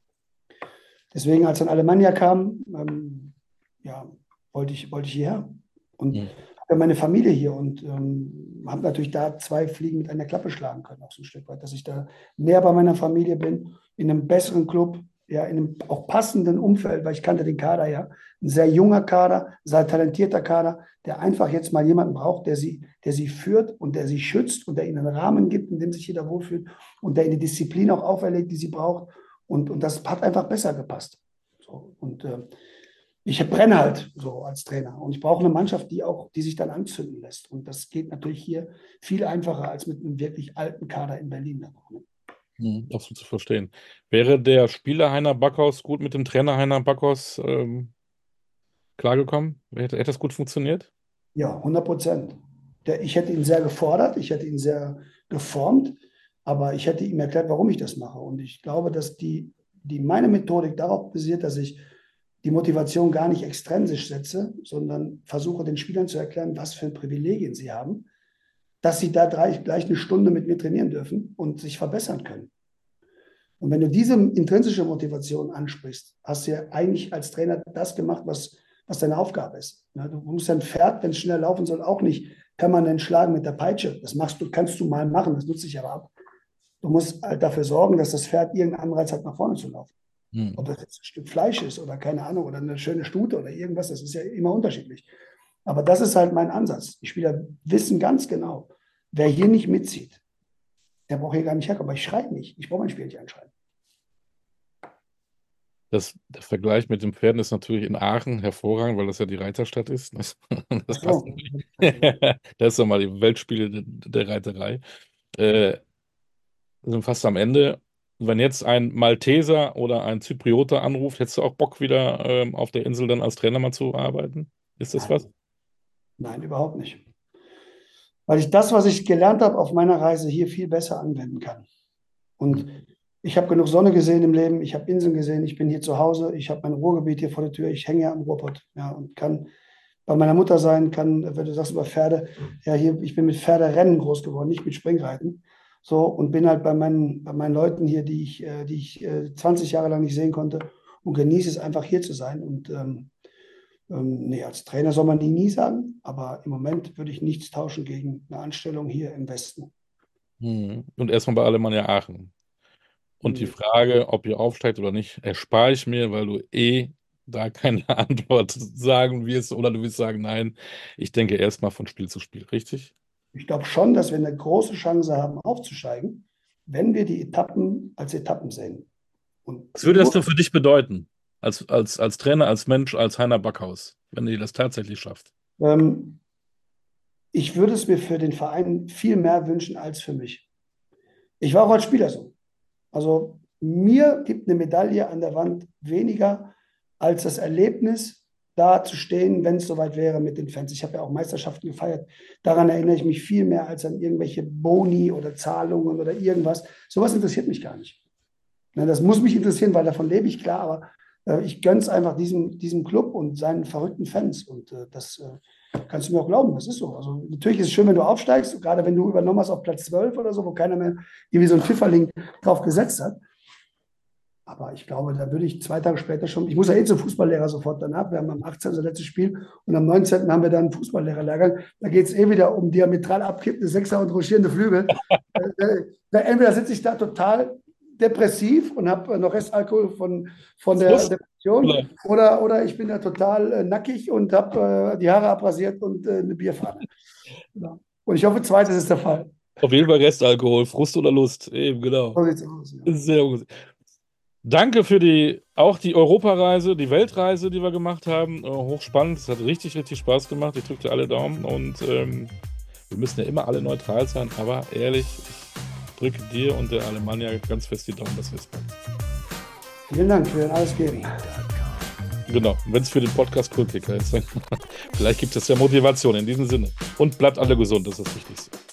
deswegen, als dann Alemannia kam, ähm, ja, wollte ich, wollte ich hierher. Und Hm. habe meine Familie hier und ähm, habe natürlich da zwei Fliegen mit einer Klappe schlagen können, auch so ein Stück weit, dass ich da näher bei meiner Familie bin, in einem besseren Club, ja, in einem auch passenden Umfeld, weil ich kannte den Kader ja. Ein sehr junger Kader, sehr talentierter Kader, der einfach jetzt mal jemanden braucht, der sie, der sie führt und der sie schützt und der ihnen einen Rahmen gibt, in dem sich jeder wohlfühlt und der ihnen die Disziplin auch auferlegt, die sie braucht. Und, und das hat einfach besser gepasst. So, und äh, ich brenne halt so als Trainer und ich brauche eine Mannschaft, die auch, die sich dann anzünden lässt. Und das geht natürlich hier viel einfacher als mit einem wirklich alten Kader in Berlin. Dann auch, ne? Hm, absolut zu verstehen. Wäre der Spieler Heiner Backhaus gut mit dem Trainer Heiner Backhaus ähm, klargekommen? Hätte, hätte das gut funktioniert? Ja, hundert Prozent. Der, ich hätte ihn sehr gefordert, ich hätte ihn sehr geformt, aber ich hätte ihm erklärt, warum ich das mache. Und ich glaube, dass die, die meine Methodik darauf basiert, dass ich die Motivation gar nicht extrinsisch setze, sondern versuche den Spielern zu erklären, was für Privilegien sie haben, dass sie da gleich, gleich eine Stunde mit mir trainieren dürfen und sich verbessern können. Und wenn du diese intrinsische Motivation ansprichst, hast du ja eigentlich als Trainer das gemacht, was, was deine Aufgabe ist. Du musst ein Pferd, wenn es schnell laufen soll, auch nicht permanent schlagen mit der Peitsche. Das machst du, kannst du mal machen, das nutze ich aber ab. Du musst halt dafür sorgen, dass das Pferd irgendeinen Anreiz hat, nach vorne zu laufen. Hm. Ob das jetzt ein Stück Fleisch ist oder keine Ahnung, oder eine schöne Stute oder irgendwas, das ist ja immer unterschiedlich. Aber das ist halt mein Ansatz. Die Spieler wissen ganz genau, wer hier nicht mitzieht, der braucht hier gar nicht herkommen. Aber ich schreibe nicht. Ich brauche mein Spiel nicht anschreiben. Das, der Vergleich mit den Pferden ist natürlich in Aachen hervorragend, weil das ja die Reiterstadt ist. Das, das passt So. natürlich. Das ist doch mal die Weltspiele der, der Reiterei. Äh, wir sind fast am Ende. Wenn jetzt ein Malteser oder ein Zyprioter anruft, hättest du auch Bock, wieder ähm, auf der Insel dann als Trainer mal zu arbeiten? Ist das was? Nein, nein, überhaupt nicht. Weil ich das, was ich gelernt habe auf meiner Reise, hier viel besser anwenden kann. Und ich habe genug Sonne gesehen im Leben, ich habe Inseln gesehen, ich bin hier zu Hause, ich habe mein Ruhrgebiet hier vor der Tür, ich hänge ja am Ruhrpott, ja, und kann bei meiner Mutter sein, kann, wenn du sagst über Pferde, ja, hier, ich bin mit Pferderennen groß geworden, nicht mit Springreiten. So, und bin halt bei meinen, bei meinen Leuten hier, die ich, äh, die ich äh, zwanzig Jahre lang nicht sehen konnte und genieße es einfach hier zu sein. Und ähm, ähm, nee, als Trainer soll man nie, nie sagen, aber im Moment würde ich nichts tauschen gegen eine Anstellung hier im Westen. Hm. Und erstmal bei Alemannia Aachen. Und die Nee. Frage, ob ihr aufsteigt oder nicht, erspare ich mir, weil du eh da keine Antwort sagen wirst oder du wirst sagen, nein, ich denke erstmal von Spiel zu Spiel, richtig? Ich glaube schon, dass wir eine große Chance haben, aufzusteigen, wenn wir die Etappen als Etappen sehen. Und Was würde das nur, denn für dich bedeuten? Als, als, als Trainer, als Mensch, als Heiner Backhaus, wenn ihr das tatsächlich schafft? ähm, ich würde es mir für den Verein viel mehr wünschen als für mich. Ich war auch als Spieler so. Also mir gibt eine Medaille an der Wand weniger als das Erlebnis, da zu stehen, wenn es soweit wäre mit den Fans. Ich habe ja auch Meisterschaften gefeiert. Daran erinnere ich mich viel mehr als an irgendwelche Boni oder Zahlungen oder irgendwas. Sowas interessiert mich gar nicht. Na, das muss mich interessieren, weil davon lebe ich, klar, aber äh, ich gönne es einfach diesem, diesem Club und seinen verrückten Fans. Und äh, das äh, kannst du mir auch glauben, das ist so. Also natürlich ist es schön, wenn du aufsteigst, gerade wenn du übernommen hast auf Platz zwölf oder so, wo keiner mehr irgendwie so ein Pfifferling drauf gesetzt hat. Aber ich glaube, da würde ich zwei Tage später schon, ich muss ja eh zum Fußballlehrer sofort danach. Wir haben am achtzehnten unser letztes Spiel und am neunzehnten haben wir dann einen Fußballlehrerlehrgang. Da geht es eh wieder um diametral abkippende Sechser und rochierende Flügel. Äh, äh, Entweder sitze ich da total depressiv und habe noch Restalkohol von, von der Lust? Depression oder, oder ich bin da total äh, nackig und habe äh, die Haare abrasiert und äh, eine Bierfahne. Ja. Und ich hoffe, zweites ist der Fall. Auf jeden Fall Restalkohol, Frust oder Lust, eben, genau. So sieht's aus. Ja. Sehr gut. Danke für die, auch die Europareise, die Weltreise, die wir gemacht haben. Äh, hochspannend, es hat richtig, richtig Spaß gemacht. Ich drücke dir alle Daumen und ähm, wir müssen ja immer alle neutral sein, aber ehrlich, ich drücke dir und der Alemannia ganz fest die Daumen, dass wir es packen. Vielen Dank, wir werden alles geben. Genau, wenn es für den Podcast Kultkicker ist, dann vielleicht gibt es ja Motivation in diesem Sinne. Und bleibt alle gesund, das ist das Wichtigste.